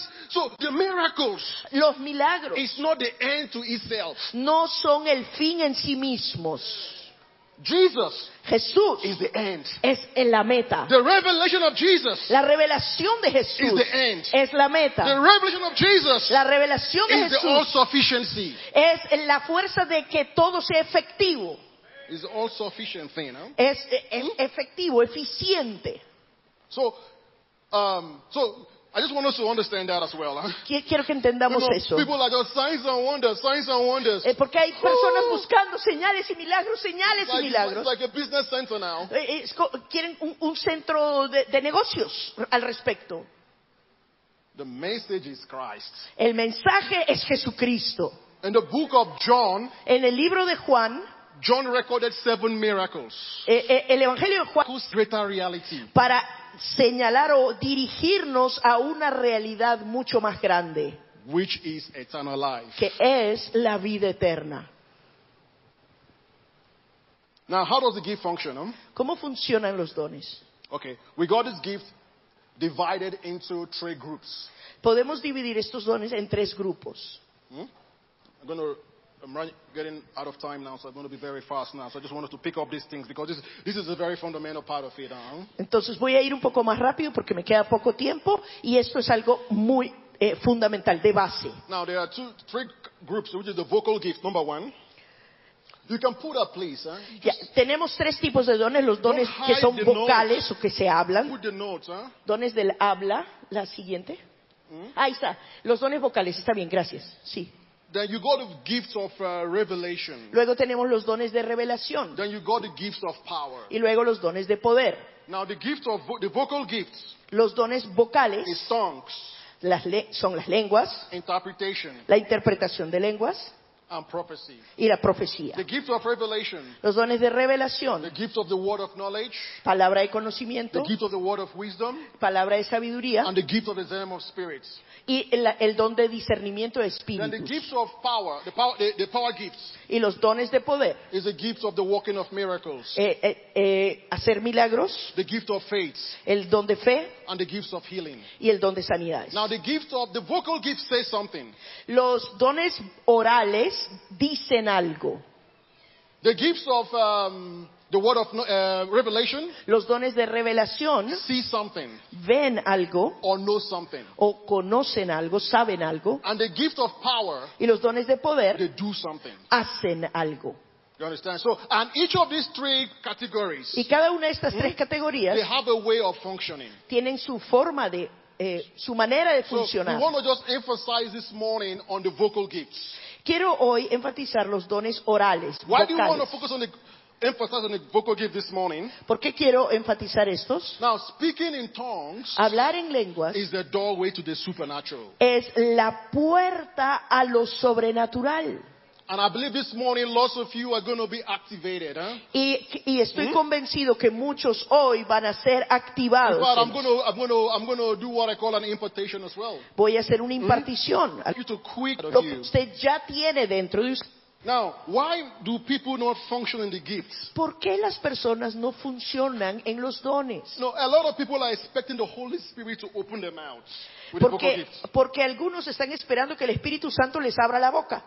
the miracles Los milagros is not the end to itself. no son el fin en sí mismos. Jesus Jesús is the end. es la meta. The revelation of Jesus La revelación de is Jesús the end. es la The meta. revelation of Jesus La revelación de is the all Jesús sufficiency. es la fuerza de que todo sea efectivo. Is the all sufficient thing, huh? Es efectivo, eficiente. So I just want us to understand that as well. Huh? Quiero que entendamos eso. People are just signs and wonders. Porque hay personas buscando señales y milagros, señales y It's milagros. like a business center now. Quieren un centro de negocios al respecto. The message is Christ. El mensaje es Jesucristo. In the book of John, En el libro de Juan, John recorded 7 miracles. el Evangelio de Juan, Whose greater reality? para señalar o dirigirnos a una realidad mucho más grande, Which is eternal life. que es la vida eterna. Now, how does the gift function? ¿Cómo funcionan los dones? Okay, we got this gift divided into 3 groups. Podemos dividir estos dones en 3 grupos. I'm getting out of time now, so I'm going to be very fast now. So I just wanted to pick up these things because this is a very fundamental part of it. Entonces voy a ir un poco más rápido porque me queda poco tiempo y esto es algo muy fundamental, de base. Now, there are 3 groups, which is the vocal gift, number 1. You can put up, please. Ya, tenemos 3 tipos de dones, los dones que son vocales o que se hablan, Put the notes. dones del habla, la siguiente. Ahí está, los dones vocales, está bien, gracias. Sí. Then you got the gifts of revelation. Luego tenemos los dones de revelación Then you got the gifts of power. y luego los dones de poder. Now, the gift of the vocal gifts Los dones vocales is tongues, son las lenguas, interpretation, la interpretación de lenguas and prophecy. y la profecía. The gift of revelation, Los dones de the revelación, gift of the word of knowledge, palabra de the conocimiento, gift of the word of wisdom, palabra de sabiduría and the gift of the discernment of spirits. y el don de discernimiento de Then the espíritus. gifts of power, the power gifts, Y los dones de poder, is the gift of the working of miracles, hacer milagros, the gift of faith, el don de fe and the gifts of healing. y el don de sanidades. Now, the gift of the vocal gift says something. Los dones orales dicen algo. The gifts of the word of revelation Los dones de revelación see something ven algo or know something. o conocen algo, saben algo. And the gift of power, Y los dones de poder they do something. hacen algo. You understand? So, and each of these 3 categories, Y cada una de estas 3 categorías they have a way of functioning. tienen su forma de, su manera de So, we funcionar. want to just emphasize this morning on the vocal gifts. Quiero hoy enfatizar los dones orales, Why do you want to vocales. focus on emphasize on the vocal gift this morning? ¿Por qué quiero enfatizar estos? Now, speaking in tongues Hablar en lenguas is the doorway to the supernatural. es la puerta a lo sobrenatural. And I believe this morning lots of you are going to be activated. Y estoy convencido que muchos hoy van a ser In fact, activados. I'm going to do what I call an impartation as well. Voy a hacer una impartición. You to quick Lo que you. usted ya tiene dentro de usted. Now, why do people not function in the gifts? ¿Por qué las personas no funcionan en los dones? No, a lot of people are expecting the Holy Spirit to open them out with the vocal gifts. Porque algunos están esperando que el Espíritu Santo les abra la boca.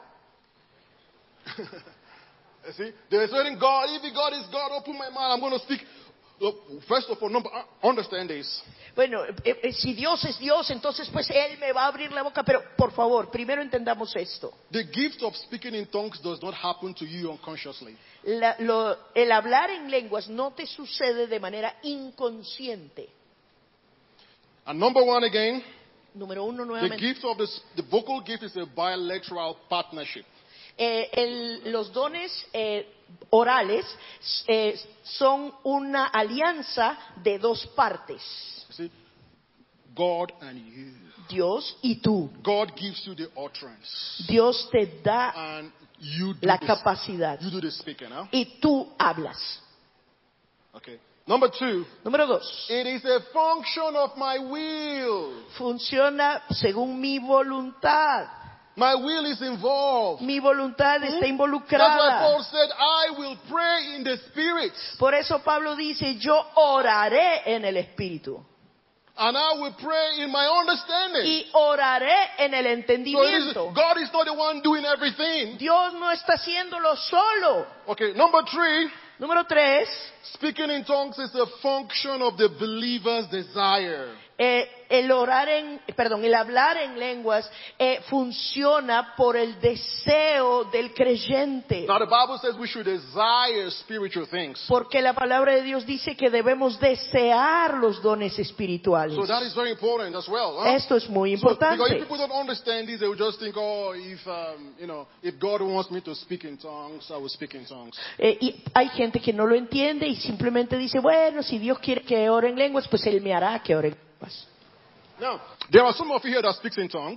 You see, they're saying, God, if God is God, open my mouth, I'm going to speak. Look, first of all, understand this. Bueno, si Dios es Dios, entonces pues Él me va a abrir la boca. Pero por favor, primero entendamos esto. The gift of speaking in tongues does not happen to you unconsciously. El hablar en lenguas no te sucede de manera inconsciente. And number 1 again, Número 1, the nuevamente. gift of the vocal gift is a bilateral partnership. Los dones orales son una alianza de 2 partes. You see, God and you. Dios y tú. God gives you the utterance. Dios te da And you do la this, capacidad you do the speaking. Huh? y tú hablas. Okay. Number 2, Número 2. it is a function of my will. Funciona según mi voluntad. My will is involved. Mi voluntad está That's why involucrada. Paul said, I will pray in the Spirit. Por eso Pablo dice, yo oraré en el Espíritu. And I will pray in my understanding. Y oraré en el So entendimiento. God is not the one doing everything. Dios no está haciéndolo solo. Okay, number 3, Número 3. speaking in tongues is a function of the believer's desire. El hablar en lenguas funciona por el deseo del creyente. Now the Bible says we should desire spiritual things. Porque la palabra de Dios dice que debemos desear los dones espirituales. So that is very important as well. Huh? Esto es muy So, because importante. if people don't understand this, they will just think, oh, if God wants me to speak in tongues, I will speak in tongues. Y hay gente que no lo entiende y simplemente dice, bueno, si Dios quiere que ore en lenguas, pues Él me hará que ore en lenguas. Now, there are some of you here that speaks in tongues.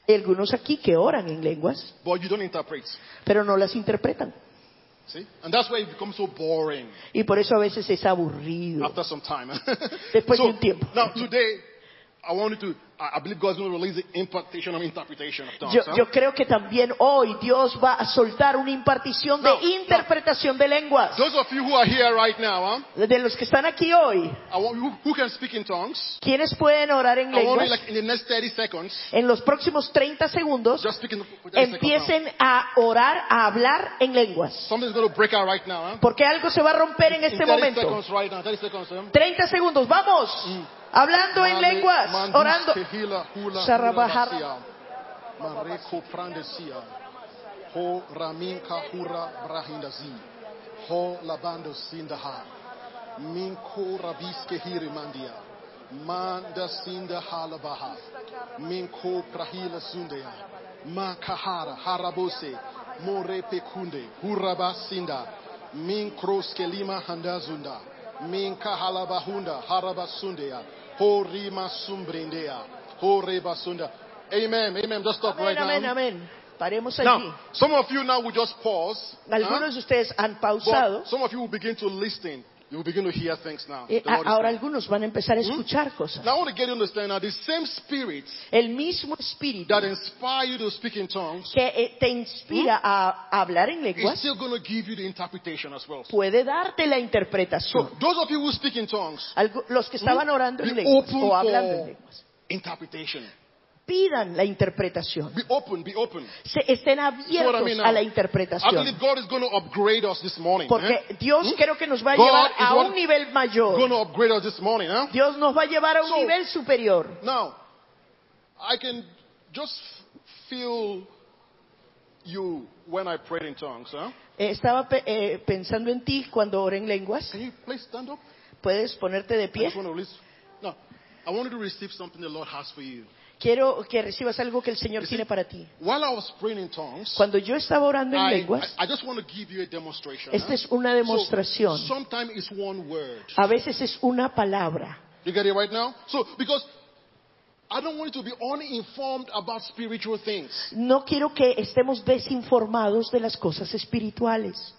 Hay algunos aquí que oran en lenguas, but you don't interpret. pero no las interpretan. See? And that's why it becomes so boring Y por eso a veces es aburrido. after some time. Después de So, un tiempo. now today, I want you to, I believe God's going to release the impartation of interpretation of tongues. Yo creo que también hoy Dios va a soltar una impartición de No, interpretación de lenguas. Those of you who are here right now, De los que están aquí hoy, I want you who can speak in tongues. ¿quiénes pueden orar en I want you, lenguas? like in the next 30 seconds, En los próximos 30 segundos, just speak in for 30 seconds now. empiecen a orar, a hablar en lenguas. Something's going to break out right now. Porque algo se va a romper en In este 30 momento. seconds right now, 30 seconds. 30 segundos, vamos. Hablando en lenguas, orando. Sarabahara. Mareko Prandesia, Ho Raminka Hura Brahindazi, Ho Labando Sindaha, Minko Rabiske Hirimandia, Manda Sinda Halabaha, Minko Prahila Sundea, Makahara Harabose, More Pekunde, Huraba Sinda, Minkros Kelima Handazunda, Minka Halabahunda, Harabasundea, Ho Rima Sumbrindea, Ho Rebasunda. Amen, amen. Just stop right Amén, now. amén. Paremos allí. Now, some of you now will just pause. Algunos de ustedes han pausado. But some of you will begin to listen. You will begin to hear things now. The Lord is Ahora saying. algunos van a empezar a escuchar cosas. Now I want to get you to understand now the same spirit El mismo espíritu that inspire you to speak in tongues que te inspira a hablar en is lenguas still going to give you the interpretation as well. puede darte la So interpretación. those of you who speak in tongues, Los que estaban orando en be lenguas open o hablando en for lenguas, interpretation. pidan la interpretación. Be open, be open. Estén See what I abiertos mean a now? la I interpretación. believe God is going to upgrade us this morning. Porque Dios creo que nos va a God llevar is a what- un nivel Going mayor. to upgrade us this morning. Dios nos va a llevar a un So- nivel superior. Now, I can just feel you when I prayed in tongues. Estaba pensando en ti cuando oré en lenguas. Can you please stand up? ¿Puedes ponerte de I pie? just want to release. No, I want you to receive something the Lord has for you. Quiero que recibas algo que el Señor You see, tiene para ti. While I was praying in tongues, Cuando yo estaba orando en lenguas, I just want to give you a demonstration. esta es una demostración. So, sometimes it's one word. A veces es una palabra. You get it right now? So, because I don't want you to be uninformed about spiritual things. No quiero que estemos desinformados de las cosas espirituales.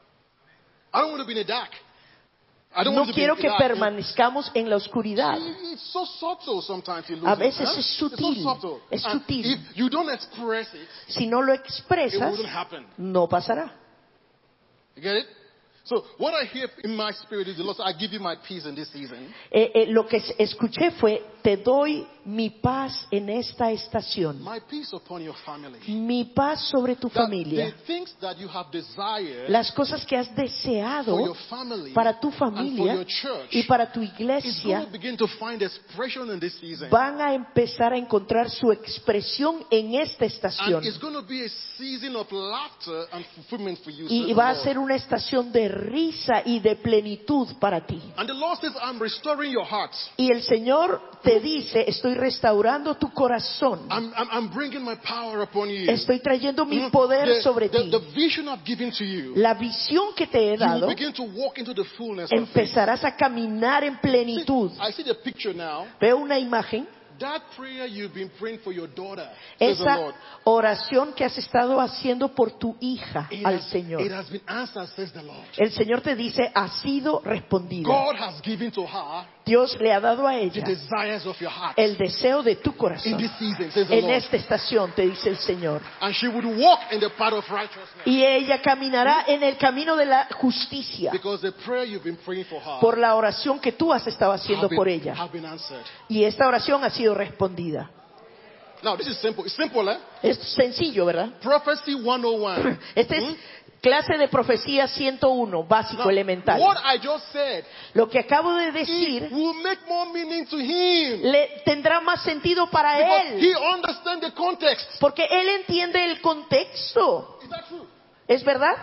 I don't want to be in the dark. I don't No want to be in quiero the que dark. permanezcamos en la oscuridad. It's so subtle sometimes it loses, A veces huh? es sutil, It's so subtle. es And sutil. if you don't express it, Si no lo it expresas, wouldn't happen. no pasará. You get it? So what I hear in my spirit is the Lord said, I give you my peace in this season. Lo que escuché fue, te doy mi paz en esta estación. My peace upon your family. Mi paz sobre tu That familia. the things that you have desired Las cosas que has deseado for your family para tu and for familia your church y para tu is going iglesia to begin to find expression in this season. van a empezar a encontrar su expresión en esta estación. And it's going to be a season of laughter and fulfillment for you. Y says va a the Lord. ser una estación de risa y de plenitud para ti. And the Lord says, I'm restoring your heart. Y el Señor te dice, estoy restaurando tu corazón. I'm bringing my power upon you. Estoy trayendo mi poder sobre ti. The vision I've given to you, La visión que te he you will dado, begin to walk into the fullness of it. empezarás a caminar en plenitud. I see the picture now. Veo una imagen, That prayer you've been praying for your daughter, says the esa Lord. oración que has estado haciendo por tu hija It al has, Señor. it has been answered, says the Lord. El Señor te dice, ha sido respondida. God has given to her Dios le ha dado a the ella desires of your heart. el deseo de tu In corazón. this season, says the En Lord. esta estación, te dice el Señor. And she would walk in the path of righteousness. Y ella caminará en el camino de la justicia Because the prayer you've been praying for her por la oración que tú has estado haciendo por have ella. been answered. Y esta oración ha sido respondida. Now, this is simple. It's simple, eh? Es sencillo, ¿verdad? Prophecy 101. Esta es clase de profecía 101, básico, Now, elemental. what I just said, Lo que acabo de it decir will make more meaning to him. le tendrá más sentido para Because él. he understands the context. Porque él entiende el contexto. Is that true? ¿Es verdad?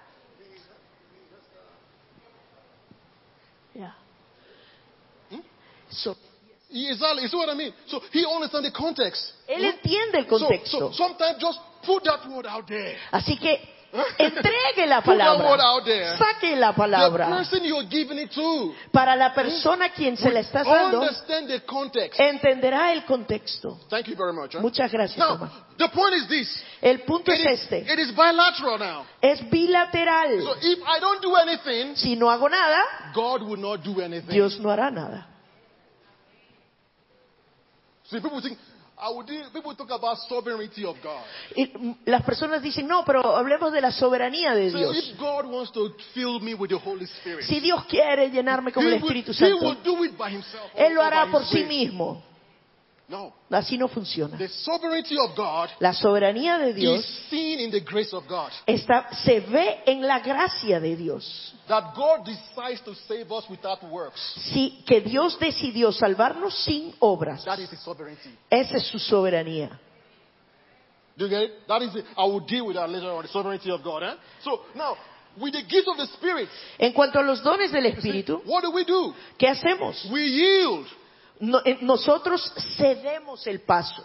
Yeah. So, Exactly. You see what I mean? So he understands the context. él entiende el So contexto. sometimes just put that word out there. Así que Entregue la Put that word palabra. out there. Saque la The palabra. person you're giving it to Para la persona a quien se la estás dando, understand the context. entenderá el contexto. Thank you very much. Muchas gracias, Now, hermano. the point is this. El punto es este. It is bilateral now. Es bilateral. So if I don't do anything, Si no hago nada, God will not do anything. Dios no hará nada. See, people talk about sovereignty of God. Y las personas dicen, no, pero hablemos de la soberanía de So Dios. if God wants to fill me with the Holy Spirit, Si Dios quiere llenarme con el Espíritu He Santo, will do it by Himself. Él lo or hará by por His sí grace. mismo. No. Así no funciona. The sovereignty of God La soberanía de is Dios seen in the grace of God. se ve en la gracia de Dios. That God decides to save us without works. Sí, que Dios decidió salvarnos sin obras. That is His sovereignty. Esa es su soberanía. Do you get it? That is it. I will deal with that later on, the sovereignty of God. So now, with the gift of the Spirit, En cuanto a los dones del you see, Espíritu, what do? ¿qué hacemos? We yield. Nosotros cedemos el paso.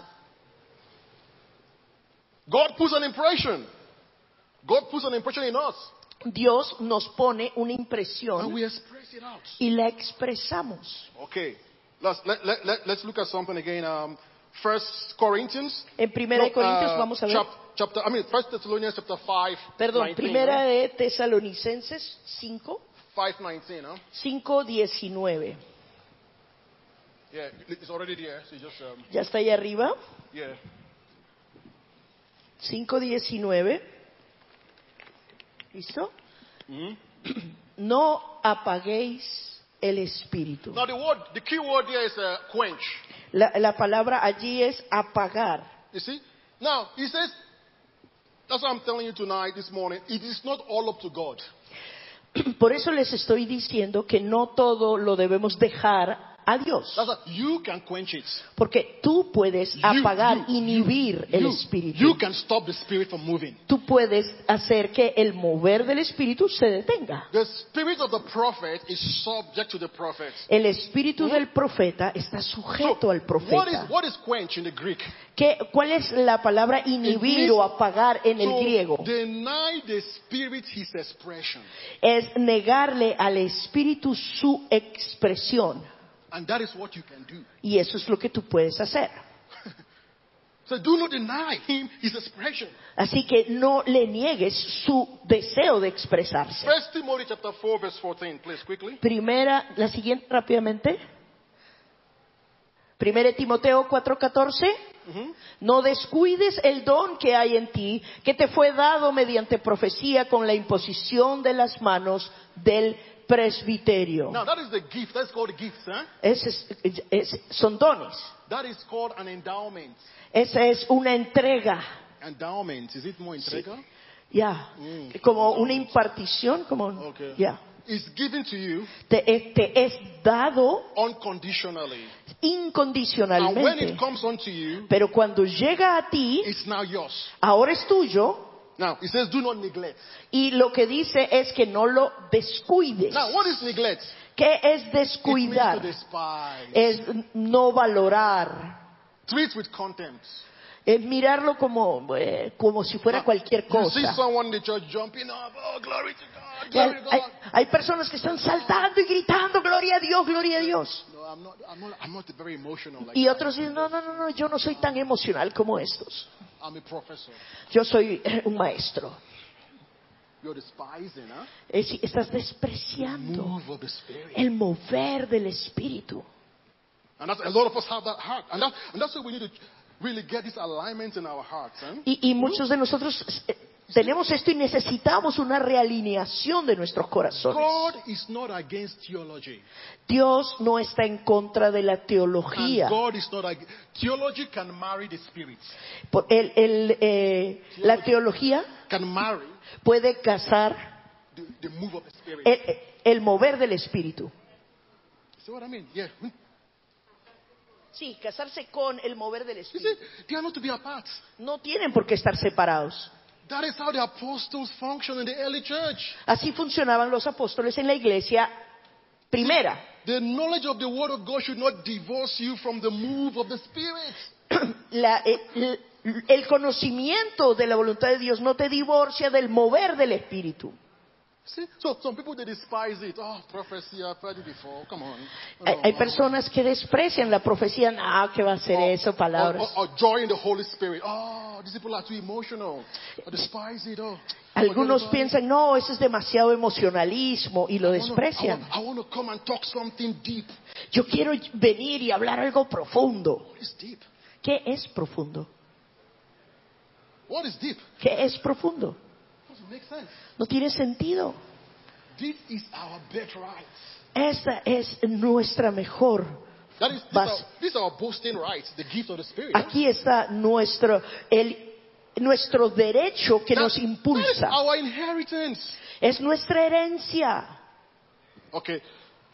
God puts an impression. God puts an impression in us. Dios nos pone una And impresión we express it out. y la expresamos. Okay. Let's look at something again. 1 Corinthians. En Primera de Corintios vamos a ver. 1 Thessalonians chapter 5. Perdón, 19, Primera ¿no? de Tesalonicenses 5, 5:19, ¿no? 5:19. Yeah, it's already there. So just, Ya está ahí arriba. yeah. 5:19. ¿Listo? No apaguéis el espíritu. Now the key word there is quench. La palabra allí es apagar. You see? Now, he says, that's what I'm telling you tonight, this morning, it is not all up to God. Por eso les estoy diciendo que no todo lo debemos dejar a Dios. That's what, you can quench it. Porque tú puedes apagar, inhibir el You espíritu. can stop the spirit from moving. Tú puedes hacer que el mover del espíritu se detenga. The spirit of the prophet is subject to the prophet. El espíritu del profeta está sujeto al profeta. What is quench in the Greek? ¿Cuál es la palabra inhibir o apagar en el griego? Deny the spirit his expression. Es negarle al espíritu su expresión. And that is what you can do. Y eso es lo que tú puedes hacer. So do not deny him his expression. Así que no le niegues su deseo de expresarse. 1 Timothy chapter 4 verse 14, please, quickly. La siguiente rápidamente. 1 Timoteo 4:14. No descuides el don que hay en ti, que te fue dado mediante profecía con la imposición de las manos del presbiterio. Now that is the gift. That's called gifts, huh? Son dones. That is called an endowment. Esa es una entrega. Endowment, is it more entrega? Ya. Como una impartición, como Okay. ya. It's given to you Te es dado unconditionally. And when incondicionalmente. it comes unto you, Pero cuando llega a ti, it's now yours. ahora es tuyo. Now, it says do not neglect. Y lo que dice es que no lo descuides. Now, what is neglect? ¿Qué es It means descuidar? to despise. Es no valorar. Treat with contempt. Es mirarlo como si fuera cualquier You see cosa. someone in the church jumping up, oh, glory to God, Y glory to God. hay personas que están saltando y gritando, gloria a Dios, gloria a Dios. No, I'm not very emotional like Y that. otros dicen, no, yo no soy tan emocional como estos. I'm a professor. Yo soy un maestro. You're despising, huh? Estás despreciando Move of the Spirit. el mover del Espíritu. And that's, a lot of us have that heart. And that's why we need to really get this alignment in our hearts. Huh? Y muchos de nosotros tenemos esto y necesitamos una realineación de nuestros corazones. God is not against theology. Dios no está en contra de la And teología. God is not against... Theology can marry the Spirit. La teología Can marry puede casar the move of the Spirit. el mover del Espíritu. See what I mean? Yeah. Sí, casarse con el mover del You Espíritu. see, they are not to be apart. No tienen por qué estar separados. That is how the apostles function in the early church. Así funcionaban los apóstoles en la iglesia primera. The knowledge of the Word of God should not divorce you from the move of the Spirit. El conocimiento de la voluntad de Dios no te divorcia del mover del Espíritu. See? So some people, they despise it. Oh, prophecy, I've heard it before. Come on. Hay personas que desprecian la profecía. No, ¿qué va a ser eso? Palabras. Or joy in the Holy Spirit. Oh, these people are too emotional. I despise it. Oh, Algunos piensan, no, eso es demasiado emocionalismo y lo desprecian. I want to come and talk something deep. Yo quiero venir y hablar algo profundo. What is deep? ¿Qué es profundo? What is deep? ¿Qué es profundo? Doesn't make sense. No tiene sentido. This is our birthright. Esta es nuestra mejor base. This is our boasting rights, the gift of the Spirit. Aquí está nuestro derecho que nos That is impulsa. our inheritance. Es nuestra herencia. Okay.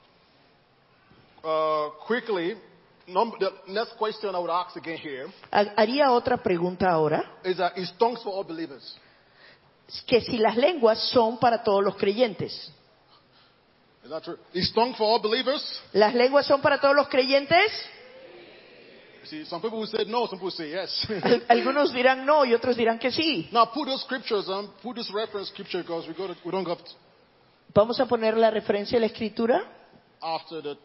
Quickly, the next question I would ask again here Haría otra pregunta ahora. is tongues for all believers? Que si las lenguas son para todos los creyentes. Is that true? Is tongues for all believers? ¿Las lenguas son para todos los creyentes? See, some people will say no, some people say yes. Algunos dirán no y otros dirán que sí. Now put those scriptures put this reference scripture because we don't have to, Vamos a poner la referencia de la escritura. after the.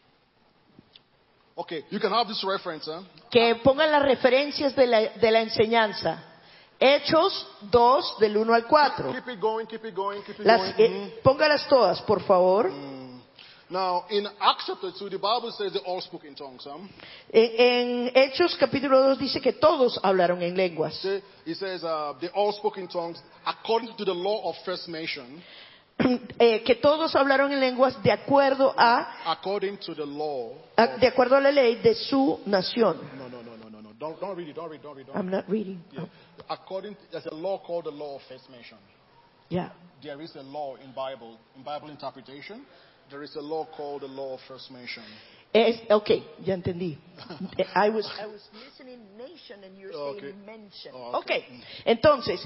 Okay, you can have this reference. Que pongan las referencias de la enseñanza. Hechos 2 del 1 al 4. Keep it going, keep it going, keep it going. Póngalas todas, por favor. Now, in Acts chapter 2, the Bible says they all spoke in tongues. En Hechos capítulo 2 dice que todos hablaron en lenguas. It says they all spoke in tongues according to the law of first mention. Que todos hablaron en lenguas de acuerdo According to the law. de acuerdo a la ley de su nación. No. Don't read it. Don't read. I'm not reading. Yeah. There's a law called the law of first mention. Yeah. There is a law in Bible interpretation. There is a law called the law of first mention. Okay, ya entendí. I was listening nation and you're saying mention. Okay. Entonces,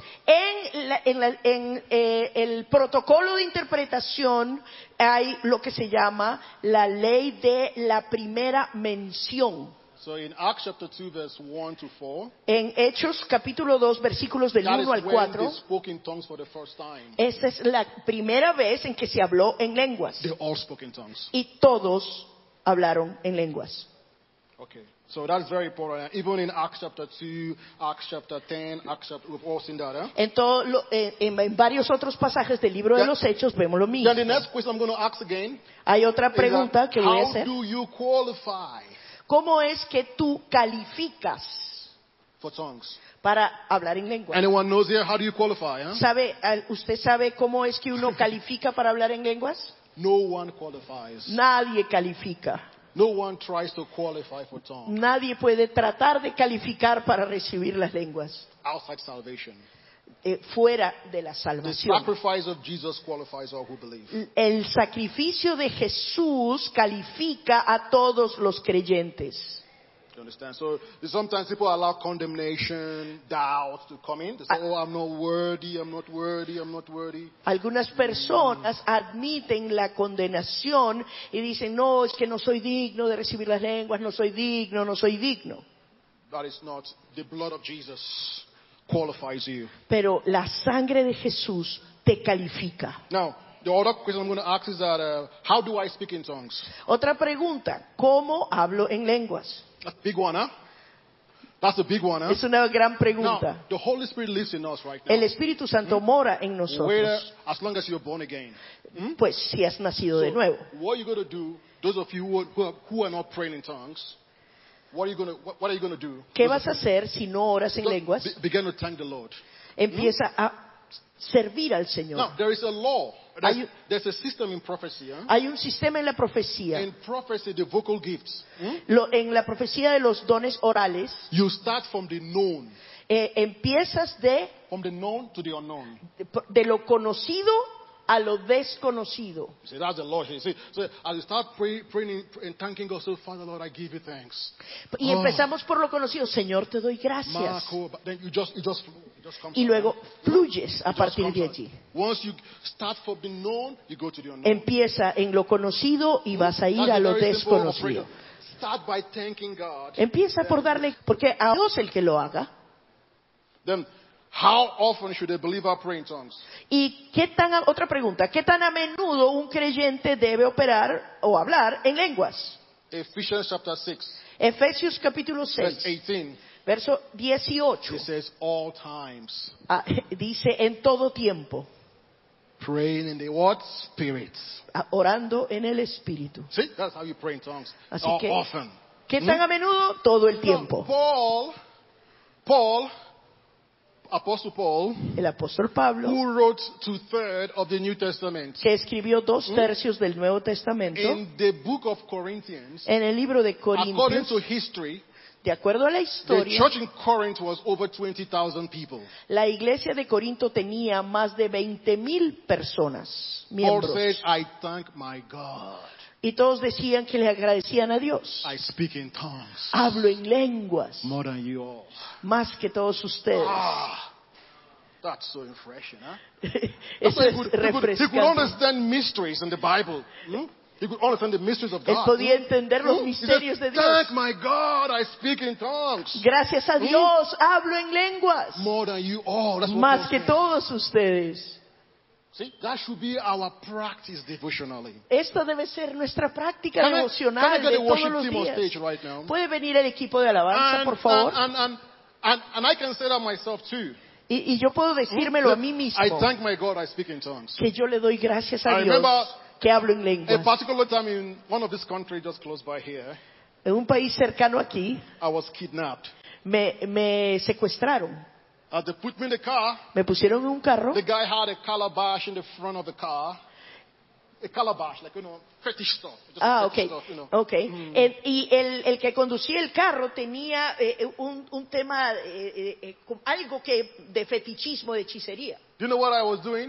en el protocolo de interpretación hay lo que se llama la ley de la primera mención. So in Acts chapter 2 verse 1 to 4, en Hechos capítulo 2 versículos del 1 al 4, they spoke in tongues for the first time. Esa es la primera vez en que se habló en lenguas. They all spoke in tongues. Y todos hablaron en lenguas. Okay. So that's very important. Even in Acts chapter 2, Acts chapter 10, we've all seen that. En varios otros pasajes del libro de los Hechos vemos lo mismo. Then the next question I'm going to ask again. Hay otra pregunta que voy a hacer. How do you qualify? ¿Cómo es que tú calificas for tongues? Para hablar en lenguas? Anyone knows here how do you qualify? ¿Usted sabe cómo es que uno califica para hablar en lenguas? No one qualifies. Nadie califica. No one tries to qualify for tongues. Nadie puede tratar de calificar para recibir las lenguas. Outside salvation. Fuera de la The salvación. sacrifice of Jesus qualifies all who believe. El sacrificio de Jesús califica a todos los creyentes. You understand? So sometimes people allow condemnation, doubt to come in. They say, I'm not worthy, I'm not worthy, I'm not worthy. Algunas personas admiten la condenación y dicen, no, es que no soy digno de recibir las lenguas, no soy digno, no soy digno. That is not the blood of Jesus qualifies you. Pero la sangre de Jesús te califica. Now, the other question I'm going to ask is that how do I speak in tongues? Otra pregunta, ¿cómo hablo en lenguas? That's a big one, huh? That's a big one, huh? Es una gran pregunta. Now, the Holy Spirit lives in us right now. El Espíritu Santo mora en nosotros. As long as you're born again. Pues si has nacido de nuevo. What are you going to do? Those of you who are not praying in tongues, what are you going to do? ¿Qué vas a hacer si no oras en lenguas? Begin to thank the Lord. Empieza a servir al Señor. Now, there is a law. There's a system in prophecy. Hay un sistema en la profecía. In prophecy, the vocal gifts. En la profecía de los dones orales. You start from the known. Empiezas from the known to the unknown. De lo conocido a lo desconocido. See, that's the law here. See, so as you start praying and thanking God, so Father, Lord, I give you thanks. Y empezamos por lo conocido. Señor, te doy gracias. Then you just comes y luego fluyes a partir de allí. Once you start from the known, you go to the unknown. Empieza en lo conocido y vas a ir a lo desconocido. Start by thanking God. Empieza por darle, porque a Dios el que lo haga. Then, how often should a believer pray in tongues? Y otra pregunta, ¿qué tan a menudo un creyente debe operar o hablar en lenguas? Ephesians chapter 6, Efesios capítulo verse 6, 18. verso 18. It says, all times, Dice en todo tiempo, praying in the what? Spirit. orando en el Espíritu. See, that's how you pray in tongues. Así How que, often? ¿qué tan a menudo? Todo el Now, tiempo. Paul, Apostle Paul, El apóstol Pablo, who wrote 2/3 of the New Testament, que escribió 2/3 del Nuevo Testamento, in the book of Corinthians, en el libro de according Corintios, to history, de acuerdo a la the historia, church in Corinth was over 20,000 people. la iglesia de Corinto tenía más de 20,000 personas, Paul miembros. said, I thank my God. Y todos decían que le agradecían a Dios. I speak in tongues Hablo en lenguas, more than you all. más que todos ustedes. That's so refreshing, huh? Eso he es could refrescante. understand mysteries in the Bible. He could understand the mysteries of Él God. podía entender los He misterios said, de Dios. thank my God, I speak in tongues Gracias a Dios, hablo en lenguas, more than you all. That's what más Paul que said. todos ustedes. See, that should be our practice devotionally. Esta debe ser nuestra práctica Can I devocional get de the todos worship los team on días. stage right now? ¿Puede venir el equipo de alabanza, por favor? And I can say that myself too. Y yo puedo decírmelo a mí mismo, I thank my God I speak in tongues. que yo le doy gracias a I Dios remember que hablo en A lenguas. particular time in one of these countries just close by here, En un país cercano aquí, I was kidnapped. me secuestraron. They put me in the car. Me pusieron en un carro. The guy had a calabash in the front of the car. A calabash, like, fetish stuff. Just fetish Ok, stuff, ok. Y el que conducía el carro tenía un tema, algo de fetichismo, de hechicería. Do you know what I was doing?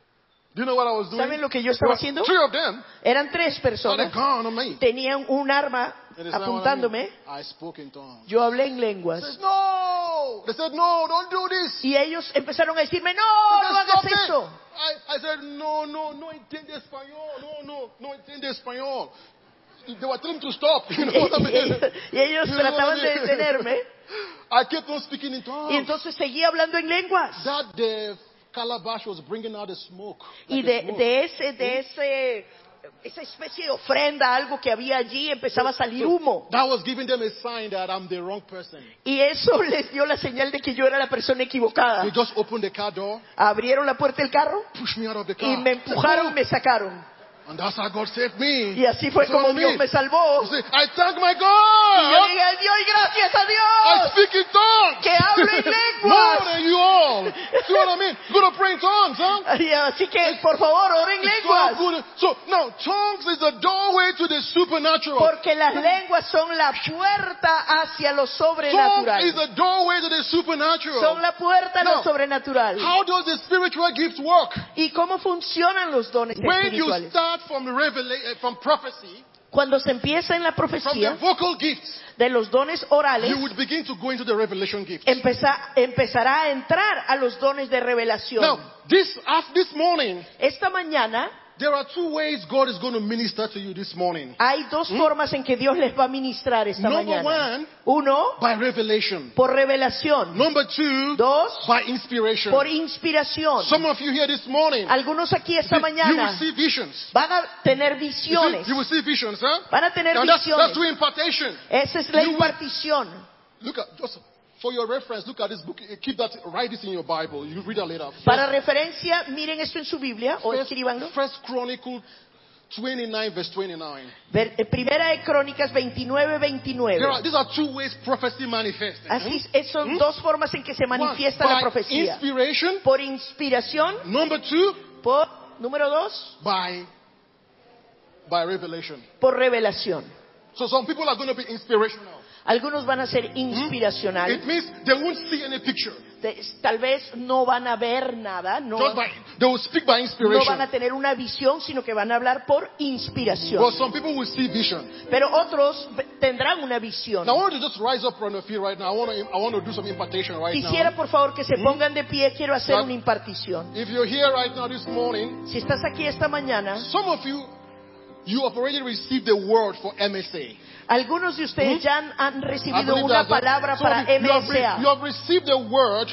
¿Saben lo que yo estaba haciendo? 3 of them Eran 3 had a personas. gun on me. Tenían un arma And they said, apuntándome. I spoke in tongues. Yo hablé en lenguas. They said, no, don't do this. Y ellos empezaron a decirme, no hagas Stop it. eso. I said, no entiende español. No entiende español. They were telling me to stop. You know what I mean? Y ellos You know what trataban I de mean? detenerme. I kept on speaking in tongues. Y entonces seguía hablando en lenguas. That the calabash was bringing out the smoke. Y like the smoke. de esa especie de ofrenda, algo que había allí, empezaba a salir humo. That was giving them a sign that I'm the wrong person. Y eso les dio la señal de que yo era la persona equivocada. They just opened the car door, Abrieron la puerta del carro pushed me out of the car. y me empujaron y me sacaron. And that's how God saved me. Y así fue That's what como I Dios mean. me salvó. You see, I thank my Y yo God. dije, doy gracias a I Dios speak in tongues. que hablo en More lenguas. than you all. See what I mean? You're going to pray in tongues, huh? Y así que, por favor, oren It's lenguas. so good. So now, tongues is the doorway to the supernatural. Porque las lenguas son la puerta hacia lo Tongues is sobrenatural. the doorway to the supernatural. Son la puerta a lo No. sobrenatural. How does the spiritual gift work? ¿Y cómo funcionan los dones When you espirituales? start from prophecy, Cuando se empieza en la from the profecía vocal gifts, de los dones orales, you would begin to go into the revelation gifts. empezará a entrar a los dones de revelación. Now, this morning, Esta mañana there are 2 ways God is going to minister to you this morning. hay 2 formas en que Dios les va a ministrar esta Number mañana. one, 1, by revelation. por revelación. Number 2, 2, by inspiration. por inspiración. Some of you here this morning, Algunos aquí esta you will mañana see visions. van a tener You visiones. see, you will see visions, huh? Van a tener Now that's visiones. through impartation. Esa es la You will- impartición. Look at, just for your reference, look at this book. Keep that, write this in your Bible. You read that later. Para referencia, miren esto en su Biblia o escríbanlo. First Chronicle 29, verse 29. Primera de Crónicas 29:29. These are 2 ways prophecy manifests. Así son 2 formas en que se manifiesta One, la by profecía. inspiration. Por inspiración, Number 2, por número 2, by revelation. por revelación. So some people are going to be inspirational. Algunos van a ser It inspiracional. means they won't see any picture. Tal vez no van a ver nada, no They will speak by van inspiration. a tener una visión, sino que van a hablar por inspiración. But some people will see vision. Pero otros tendrán una visión. Now I want you to just rise up on your feet right now. I want to do some impartation right Quisiera, now. por favor, que se pongan de pie. Quiero hacer una impartición. If you're here right now this morning, Si estás aquí esta mañana, some of you have already received the word for MSA. algunos de ustedes ya han I recibido believe una that's palabra so para you have MSA. received the word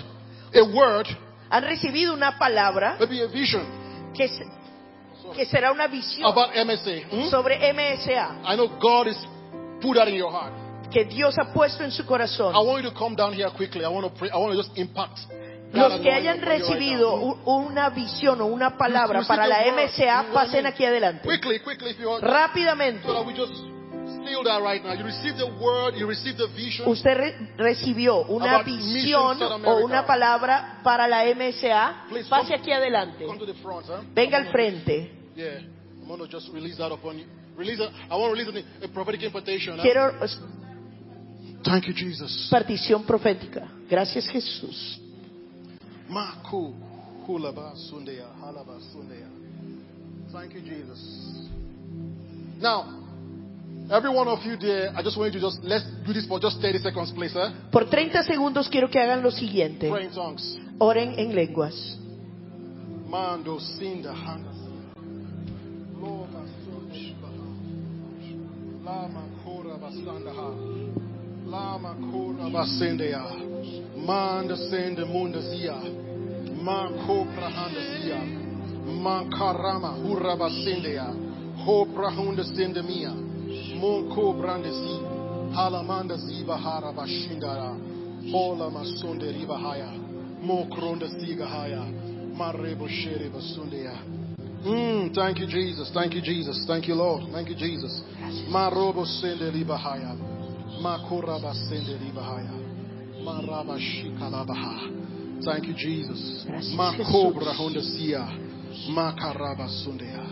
a word, han recibido una palabra maybe a vision que será una visión about MSA. sobre MSA, I know God has put that in your heart. que Dios ha puesto en su corazón. I want you to come down here quickly. I want to pray. I want to just impact. Los que hayan recibido una visión o una palabra para la MSA, pasen aquí adelante. Quickly, if you are. Rápidamente. So that we just seal that right now. You received the word, you received the vision. Usted recibió una About visión Mission South o America. una palabra para la MSA. Please, Pase aquí adelante. Come to the front, huh? Venga al frente. Yeah, I'm going to just release that upon you. I want to release a prophetic impartation. Huh? Quiero Thank you, Jesus. partición profética. Gracias, Jesús. Maku, hulaba, sundeya, halaba, sundeya. Thank you, Jesus. Now, every one of you there, I just want you to let's do this for just 30 seconds, please, huh? Por 30 segundos quiero que hagan lo siguiente. Pray in tongues. Oren en lenguas. Mando sinda handa. Loba sunshba. Lama kora basanda ha. Lama kora basendeya. Manda sende munda zia. Man kopra handa zia. Man karama hurra basendeya. Hopra hunda sende mia. Mon kobrande zi. Halamanda ziba hara bashindara. Hola masonde riba haya. Mo kronda siga haya. Marebo shere basundeya. Thank you, Jesus. Thank you, Jesus. Thank you, Lord. Thank you, Jesus. Marobo sende riba haya. Makoraba sende riba haya. Maraba shikalabaha. Thank you, Jesus. Makobra honda sia. Makaraba sundeya.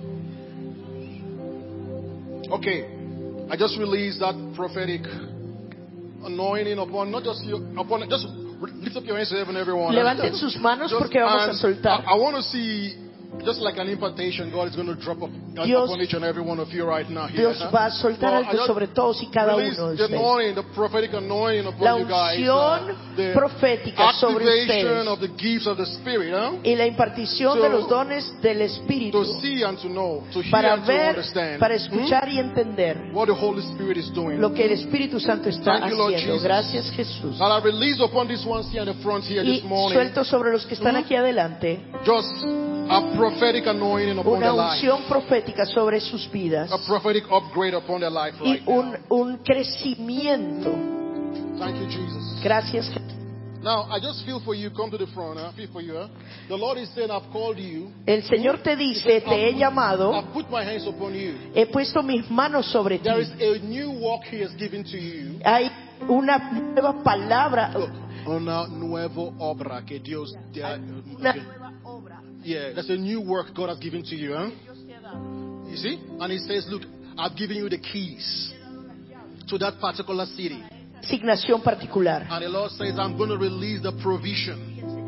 Okay, I just released that prophetic anointing upon not just you, upon just lift up your hands to heaven, everyone. Levanten sus manos porque vamos a soltar. I want to see just like an impartation. God is going to drop upon each and every one of you right now. Dios va a soltar algo sobre todos y cada uno de ustedes. The prophetic anointing upon La you guys. unción profética sobre Activation ustedes of the gifts of the Spirit. y la impartición de los dones del Espíritu To see and to know, to hear para and to ver, understand. para escuchar y entender What the Holy Spirit is doing. lo que el Espíritu Santo está Thank you, Lord haciendo. Jesus. Gracias, Jesús. And I release upon these ones here in the front here Y this morning suelto sobre los que están aquí adelante just a prophetic anointing upon una their life. unción profética sobre sus vidas A prophetic upgrade upon their life y right now. un crecimiento. Thank you, Jesus. Gracias. Now, I just feel for you. Come to the front. I feel for you. The Lord is saying, I've called you. El Señor te dice, te he llamado, I've put my hands upon you. he puesto mis manos sobre ti. There is a new work He has given to you. Hay una nueva palabra, Una nueva obra que Dios una nueva obra. Yeah, that's a new work God has given to you, huh? You see? And He says, look, I've given you the keys to that particular city. Asignación particular. And the Lord says, I'm going to release the provision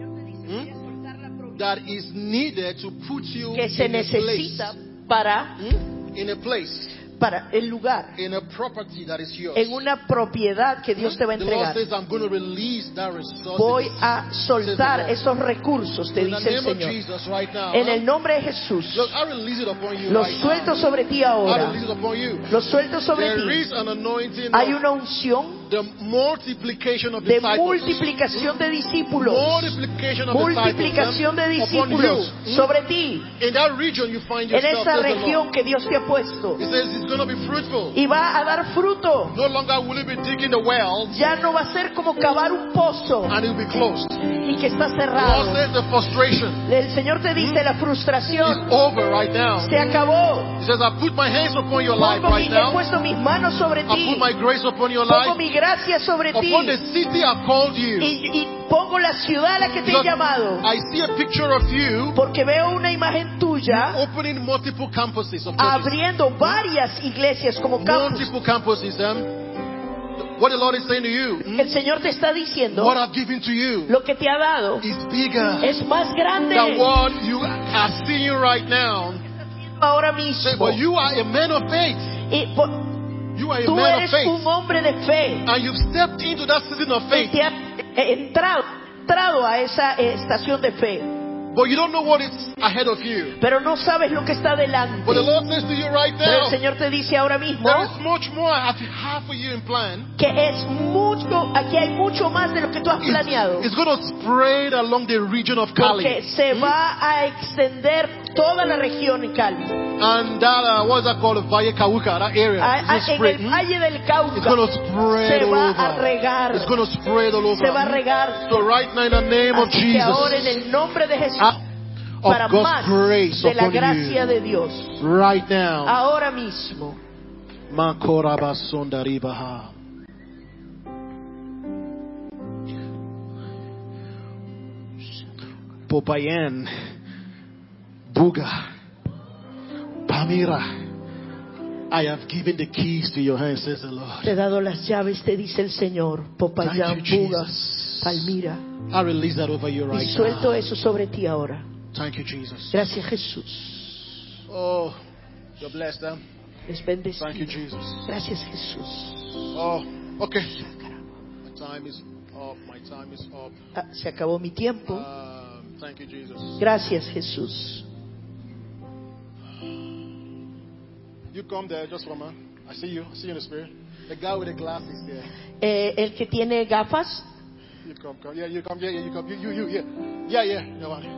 that is needed to put you Que se in a necesita place. para In a place. para el lugar, In a property that is yours. en una propiedad que Dios te va a The Lord entregar. says, I'm going to release that resource. Voy a soltar esos recursos, te In the dice el name of Señor. Jesus right now. En el nombre de Jesús, Look, I release it upon you lo right suelto now. sobre ti I ahora. release it upon you. Lo suelto sobre There ti. is an anointing Hay of una unción the multiplication of de disciples. multiplicación de discípulos. Multiplication of Multiplicación de disciples upon discípulos you. sobre ti. In that region you find En yourself. esa says the región Lord. que Dios te ha puesto. He says it's going to be fruitful. Y va a dar fruto. No longer will you be digging the well Ya no va a ser como cavar un pozo and it will be closed. y que está The Lord cerrado. says the frustration El Señor te dice, la is frustración over right now. se acabó. He says, I put my hands upon your life right He now. puesto mis manos sobre I ti. put my grace upon your Pongo life. mi gracia sobre ti. Upon the city I've called you. Y pongo la ciudad a la que te he Because llamado. I see a picture of you Porque veo una imagen tuya opening multiple campuses of churches. abriendo varias iglesias como campus. Multiple campuses. What the Lord is saying to you, El Señor te está diciendo, what I've given to you lo que te ha dado is bigger es más grande than what you are seeing right now. ahora Say, mismo. but you are a man of faith. Y You are a tú man of eres faith. un hombre de fe. And you've stepped into that season of Y faith. te has entrado a esa estación de fe. But you don't know what is ahead of you. pero no sabes lo que está delante. But the Lord says to you right Pero el now, Señor te dice ahora mismo there is much more I have for you in plan. que es mucho, aquí hay mucho más de lo que tú has planeado. It's going to spread along the region of Porque Cali. se va a extender toda la región en Cali. And that, what is that called? Valle Cauca, that area. It's En el Valle del Cauca It's going to spread se all va a over. regar. It's going to spread all over. Se va a regar. So right now in the name of Así que ahora en Jesus, el nombre de Jesús, of para God's más grace de la upon gracia you, de Dios, right now. ahora mismo, Makorabasondaribaha. Popayan, Buga, Pamira. I have given the keys to your hands, says the Lord. te he dado las llaves, te dice el Señor. Popayán, Thank you, Buga, Jesus. Palmira. I release that over you Y right suelto now. eso sobre ti ahora. Thank you, Jesus. Gracias, Jesús. Oh, you're blessed, huh? Les Thank you, bendecido. Jesus. Gracias, Jesús. Oh, okay. My time is up. My time is up. Se acabó mi tiempo. Thank you, Jesus. Gracias, Jesús. You come there just for a moment. I see you. I see you in the spirit. The guy with the glasses there. El que tiene gafas, You come. Yeah, you come. Yeah, you come. You. Yeah. Yeah. No one.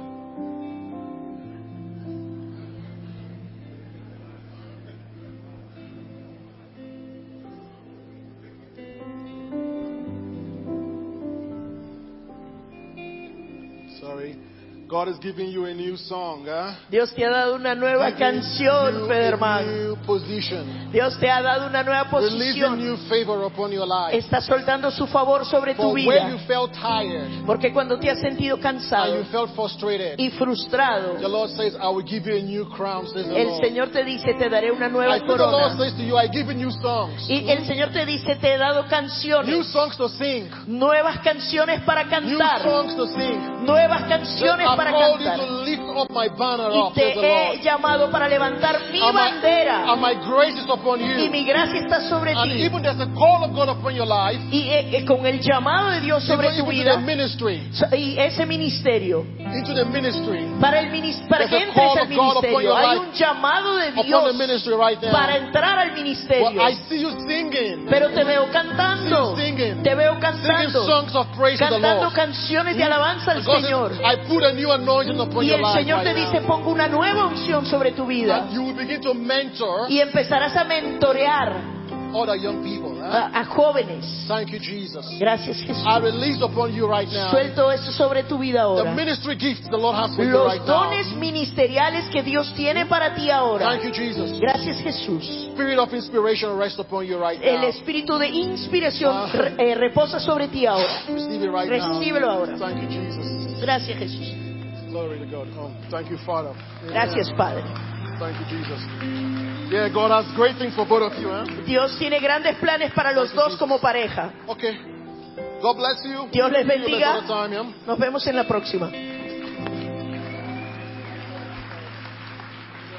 Sorry. God is giving you a new song, huh? Dios te ha dado una nueva canción, You Federman. a new position. Dios te ha dado una nueva Releasing posición. new favor upon your life. Está soltando su favor sobre tu For where you vida. felt tired Porque cuando te has sentido and cansado you felt frustrated, y frustrado, the Lord says, I will give you a new crown, says the el Lord. Señor te dice, te daré una I nueva think the Lord corona. says to you, I give you new songs. Y el Señor te dice, te he dado New canciones, songs to sing. nuevas canciones para New cantar, songs to sing. nuevas That canciones I've para called you cantar. to lift up my banner Y up, says te the he Lord. llamado para levantar mi And bandera. my grace is upon Y you. mi gracia está sobre And ti. even there's a call of God upon your life. Y con el llamado de Dios sobre tu Even to vida the ministry. y ese ministerio, Into the ministry. para There's que a entres call al of God upon ministerio, your hay life. un llamado de Upon Dios the ministry right now. para entrar al Well, ministerio. I see you singing. Pero te veo cantando, See you singing. te veo Singing cantando, songs of praise to the cantando Lord. canciones de alabanza al And God says, Señor. I put a new anointing upon Y your el life Señor te right dice, now. pongo una nueva unción sobre tu vida. And you will begin to mentor Y empezarás a mentorear other young people. Huh? a jóvenes. Thank you, Jesus. Gracias, Jesús. I release upon you right now Suelto eso sobre tu vida the ahora. ministry gifts the Lord has for you Los right now. dones ministeriales que Dios tiene para ti ahora. Thank you, Jesus. Gracias, Jesús. Spirit of inspiration rest upon you right El now. espíritu de inspiración Ah. reposa sobre ti ahora. Receive it right Recíbelo now. ahora. Thank you, Jesus. Gracias, Jesús. Glory to God. Oh, thank you, Father. Amen. Gracias, Padre. Thank you, Jesus. Yeah, God has great things for both of you. Huh? Dios tiene grandes planes para los dos como pareja. Okay. God bless you. Dios les See you bendiga. next time, yeah? Nos vemos en la próxima.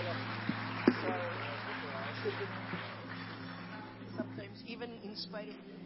Sometimes even in spite of